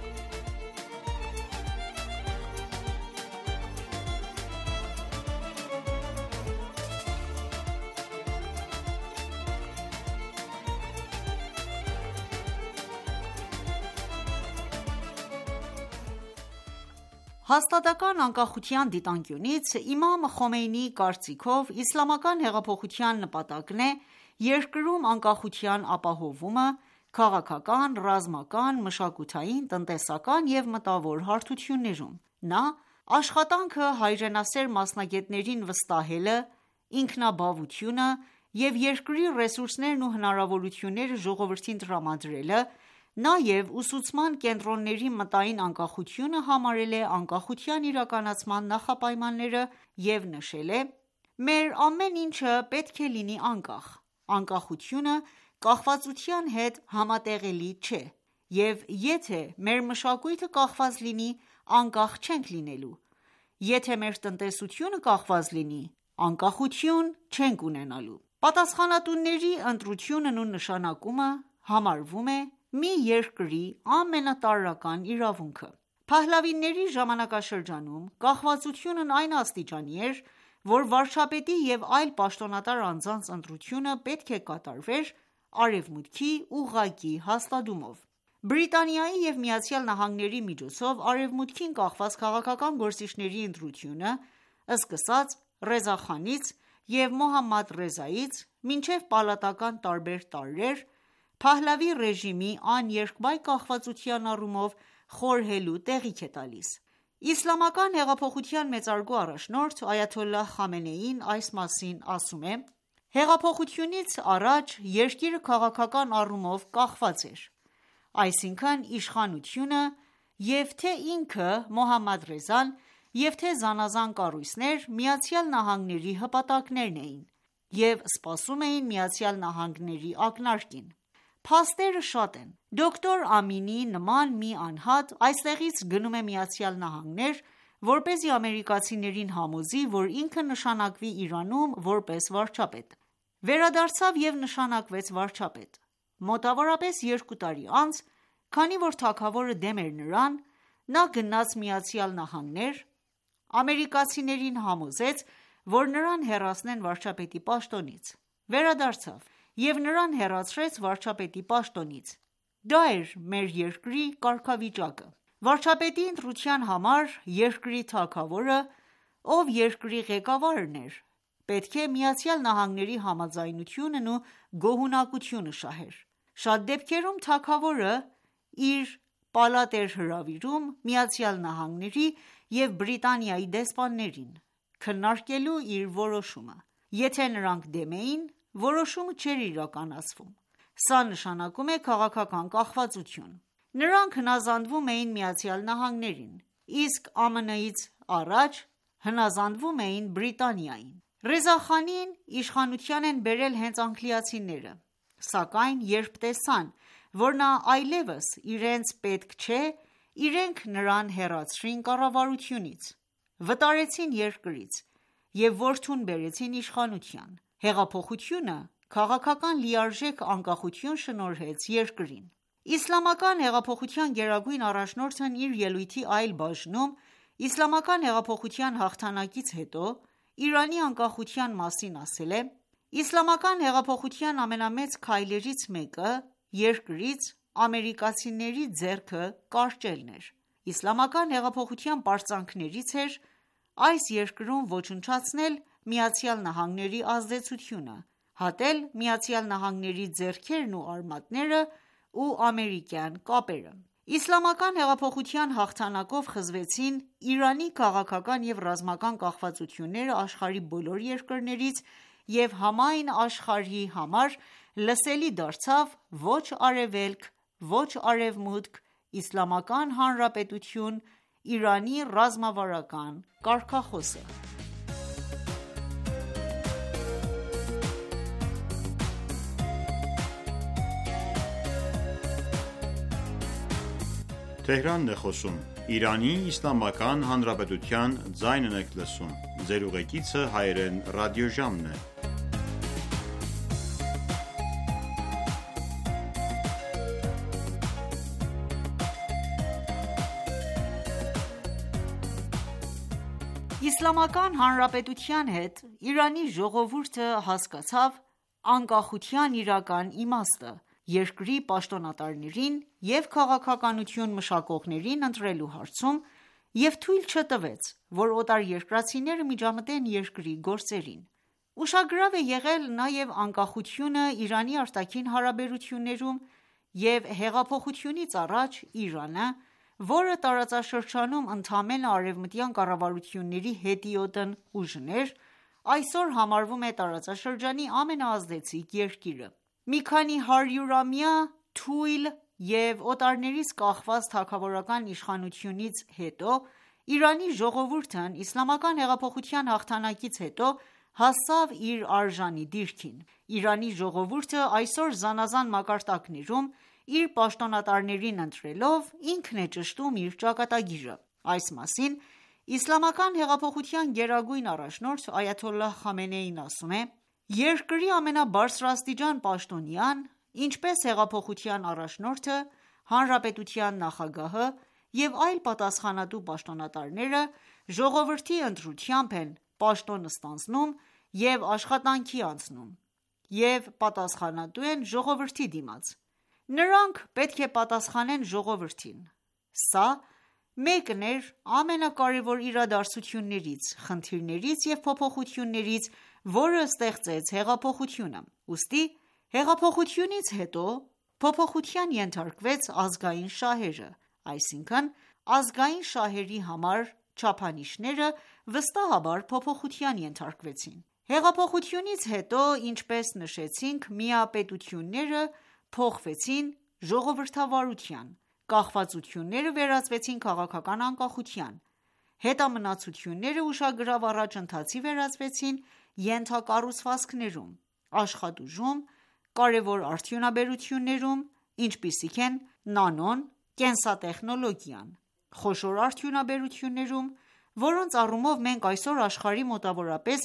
Հաստատակամ անկախության դիտանկյունից Իմամ Խոմեյնիի կարծիքով իսլամական հեղափոխության նպատակն է երկրում անկախության ապահովումը քաղաքական, ռազմական, մշակութային, տնտեսական և մտավոր հարթություններում։ Նա աշխատանքը հայրենասեր մասնագետներին վստահելը, ինքնաբավությունը և երկրի ռեսուրսներն ու հնարավորությունները ժողովրդին տրամադրելը, նաև ուսուցման կենտրոնների մտային անկախությունը համարել է անկախության իրականացման նախապայմանները և նշել է.«Մեր ամեն ինչը պետք է լինի անկախ: Անկախությունը կախվածության հետ համատեղելի չէ, և եթե մեր մշակույթը կախված լինի, անկախ չենք լինելու: Եթե մեր տնտեսությունը կախված լինի, անկախություն չենք ունենալու»: Պատասխանատուների ընտրությունն ու նշանակումը համարվում է մի երկրի ամենատարրական իրավունքը։ Փահլավիների ժամանակաշրջանում կախվածությունն այն աստիճանի էր, որ վարչապետի և այլ պաշտոնատար անձանց ընտրությունը պետք է կատարվեր Արևմուտքի ուղղակի հաստատումով։ Բրիտանիայի և ԱՄՆ-ի միջոցով Արևմուտքին կախված քաղաքական գործիչների ընտրությունը, սկսած Ռեզա խանից և Մոհամմադ Ռեզայից մինչև պալատական տարբեր տարրեր, Փահլավի ռեժիմի աներկբայ կախվածության առումով խորհելու տեղիք է տալիս։ Իսլամական հեղափոխության մեծարգո առաջնորդ Այաթոլլահ Խամենեին այս մասին ասում է.«Հեղափոխությունից առաջ երկիրը քաղաքական առումով կախված էր, այսինքն իշխանությունը և թե ինքը Մոհամմադ Ռեզան և թե զանազան կառույցներ ԱՄՆ-ի հպատակներն էին և սպասում էին ԱՄՆ-ի ակնարկին: Փաստերը շատ են: Դոկտոր Ամինի նման մի անհատ այստեղից գնում է ԱՄՆ, որպեսզի ամերիկացիներին համոզի, որ ինքը նշանակվի Իրանում որպես վարչապետ: Վերադարձավ և նշանակվեց վարչապետ: Մոտավորապես 2 տարի անց, քանի որ թագավորը դեմ էր նրան, նա գնաց ԱՄՆ, ամերիկացիներին համոզեց, որ նրան հեռացնեն վարչապետի պաշտոնից: Վերադարձավ և նրան հեռացրեց վարչապետի պաշտոնից: Դա էր մեր երկրի կարգավիճակը: Վարչապետի ընտրության համար երկրի թագավորը, ով երկրի ղեկավարն էր, պետք է ԱՄՆ-ի համաձայնությունն ու գոհունակությունը շահեր: Շատ դեպքերում թագավորը իր պալատ էր հրավիրում ԱՄՆ-ի և Բրիտանիայի դեսպաններին՝ քննարկելու իր որոշումը: Եթե նրանք դեմ էին, որոշումը չէր իրականացվում: Սա նշանակում է քաղաքական կախվածություն: Նրանք հնազանդվում էին ԱՄՆ-ին, իսկ ԱՄՆ-ից առաջ հնազանդվում էին Բրիտանիային: Ռեզա խանին իշխանության են բերել հենց անգլիացիները, սակայն երբ տեսան, որ նա այլևս իրենց պետք չէ, իրենք նրան հեռացրին կառավարությունից, վտարեցին երկրից և որդուն բերեցին իշխանության: Հեղափոխությունը քաղաքական լիարժեք անկախություն շնորհեց երկրին: Իսլամական հեղափոխության գերագույն առաջնորդն իր ելույթի այլ բաժնում իսլամական հեղափոխության հաղթանակից հետո Իրանի անկախության մասին ասել է.«Իսլամական հեղափոխության ամենամեծ քայլերից մեկը երկրից ամերիկացիների ձեռքը կարճելն էր։ Իսլամական հեղափոխության պարծանքներից էր այս երկրում ոչնչացնել ԱՄՆ-ի ազդեցությունը, հատել ԱՄՆ-ի ձեռքերն ու արմատները ու ամերիկյան կապերը։ Իսլամական հեղափոխության հաղթանակով խզվեցին Իրանի քաղաքական և ռազմական կախվածությունները աշխարհի բոլոր երկրներից և համայն աշխարհի համար լսելի դարձավ «Ոչ արևելք, ոչ արևմուտք, Իսլամական Հանրապետություն» Իրանի ռազմավարական կարգախոսը։ Իսլամական Հանրապետության հետ Իրանի ժողովուրդը հասկացավ անկախության իրական իմաստը երկրի պաշտոնատարներին և քաղաքականություն մշակողներին ընտրելու հարցում և թույլ չտվեց, որ օտարերկրացիները միջամտեն երկրի գործերին։ Ուշագրավ է եղել նաև անկախությունը Իրանի արտաքին հարաբերություններում և հեղափոխությունից առաջ Իրանը, որը տարածաշրջանում ընդամենը արևմտյան կառավարությունների հետիոտն ուժն էր, այսօր համարվում է տարածաշրջանի ամենաազդեցիկ երկիրը։ Մի քանի հարյուրամյա թույլ և օտարներից կախված թագավորական իշխանությունից հետո Իրանի ժողովուրդն իսլամական հեղափոխության հաղթանակից հետո հասավ իր արժանի դիրքին։ Իրանի ժողովուրդը այսօր զանազան մակարդակներում իր պաշտոնատարներին ընտրելով ինքն է ճշտում իր ճակատագիրը։ Այս մասին Իսլամական հեղափոխության գերագույն առաջնորդ այաթոլլահ Խամենեին ասում է.«Երկրի ամենաբարձրաստիճան պաշտոնյան, ինչպես հեղափոխության առաջնորդը, հանրապետության նախագահը և այլ պատասխանատու պաշտոնատարները ժողովրդի ընտրությամբ են պաշտոն ստանձնում և աշխատանքի անցնում և պատասխանատու են ժողովրդի դիմաց։ Նրանք պետք է պատասխանեն ժողովրդին։ Սա մեկն էր ամենակարևոր իրադարձություններից, խնդիրներից և փոփոխություններից, որը ստեղծեց հեղափոխությունը։ Ուստի հեղափոխությունից հետո փոփոխության ենթարկվեց ազգային շահերը, այսինքն ազգային շահերի համար չափանիշները վստահաբար փոփոխության ենթարկվեցին։ Հեղափոխությունից հետո, ինչպես նշեցինք, միապետությունները փոխվեցին ժողովրդավարության, կախվածությունները վերածվեցին քաղաքական անկախության, հետամնացությունները ուշագրավ առաջընթացի վերածվեցին ենթակառուցվածքներում, աշխատուժում, կարևոր արդյունաբերություններում, ինչպիսիք են նանոն, կենսատեխնոլոգիան, խոշոր արդյունաբերություններում, որոնց առումով մենք այսօր աշխարհի մոտավորապես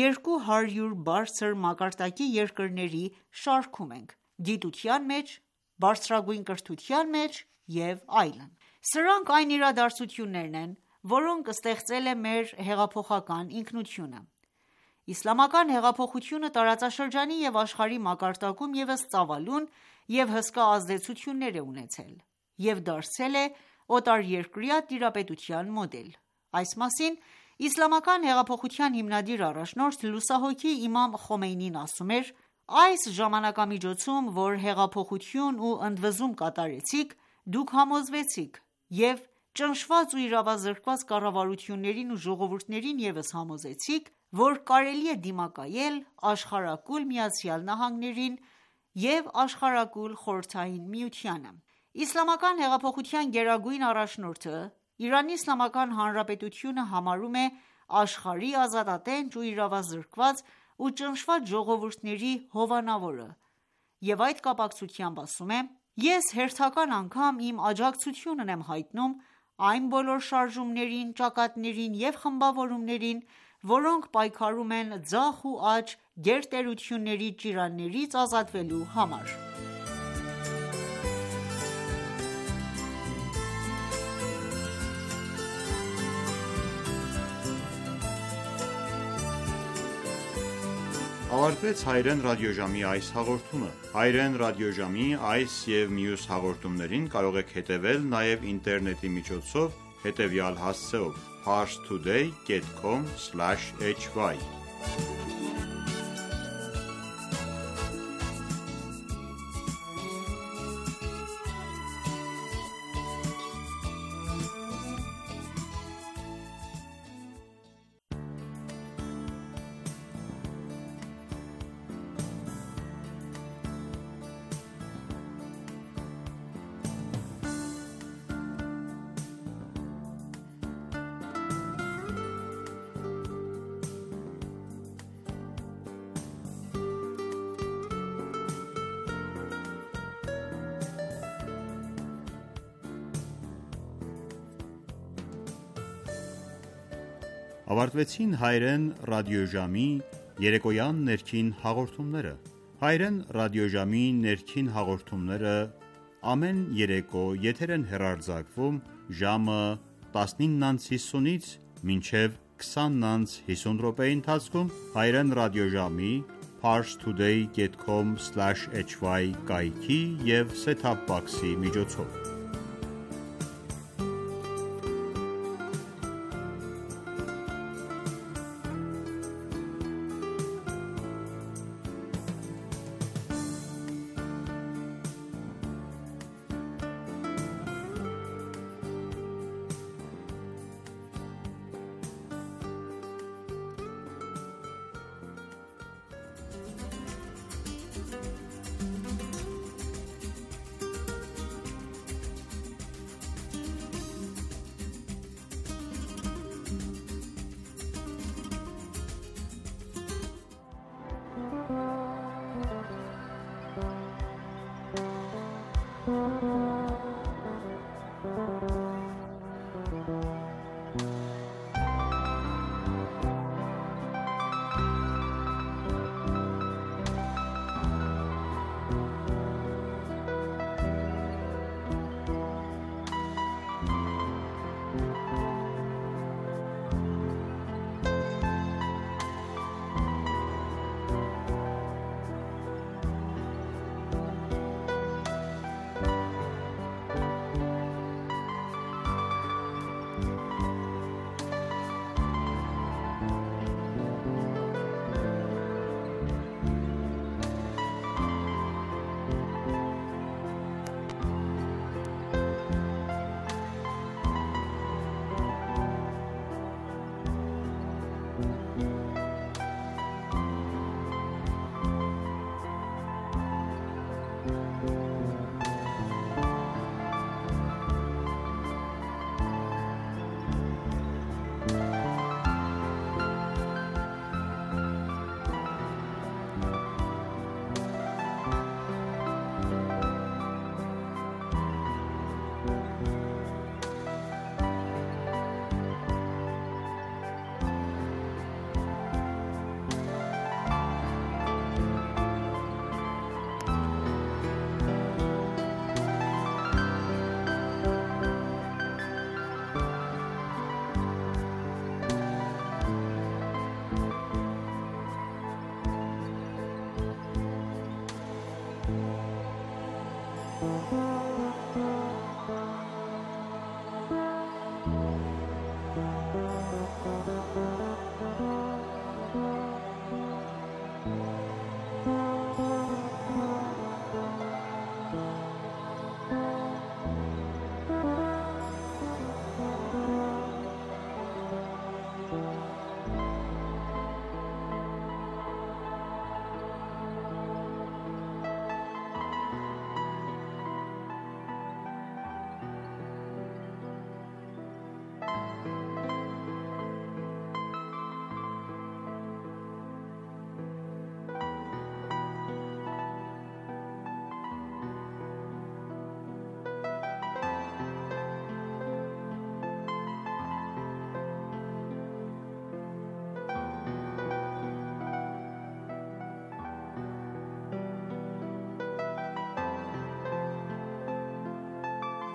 200 բարձր մակարդակի երկրների շարքում ենք, գիտության մեջ, բարձրագույն կրթության մեջ և այլն։ Սրանք այն իրադարձություններն են, որոնք ստեղծել են մեր հեղափոխական ինքնությունը։ Իսլամական հեղափոխությունը տարածաշրջանի և աշխարհի մակարդակում ևս ծավալուն և հսկա ազդեցություններ է ունեցել և դարձել է օտարերկրյա տիրապետության մոդել։ Այս մասին Իսլամական հեղափոխության հիմնադիր առաջնորդ լուսահոգի իմամ Խոմեյնին ասում էր.«Այս ժամանակամիջոցում, որ հեղափոխություն ու ընդվզում կատարեցիք, դուք համոզվեցիք և ճնշված ու իրավազրկված կառավարություններին ու ժողովուրդներին ևս համոզեցիք, որ կարելի է դիմակայել աշխարհակուլ ԱՄՆ-ին և աշխարհակուլ Խորհրդային Միությանը»։ Իսլամական հեղափոխության գերագույն առաջնորդը Իրանի Իսլամական Հանրապետությունը համարում է աշխարհի ազատատենչ ու իրավազրկված ու ճնշված ժողովուրդների հովանավորը և այդ կապակցությամբ ասում է.«Ես հերթական անգամ իմ աջակցությունն եմ հայտնում այն բոլոր շարժումներին, ճակատներին և խմբավորումներին, որոնք պայքարում են ձախ ու աջ գերտերությունների ճիրաններից ազատվելու համար»։ Ավարտվեց հայրեն ռադիոժամի այս հաղորդումը։ Հայրեն ռադիոժամի այս և մյուս հաղորդումներին կարող եք հետևել նաև ինտերնետի միջոցով հետևյալ հասցեով՝ parstoday.com/hy Ավարտվեցին հայրեն ռադիոժամի երեկոյան ներքին հաղորդումները։ Հայրեն ռադիոժամի ներքին հաղորդումները ամեն երեկո եթեր են հեռարձակվում ժամը 19:50-ից մինչև 20:50 րոպեի ընթացքում հայրեն ռադիոժամի parstoday.com/hy կայքի և set-top box-ի միջոցով։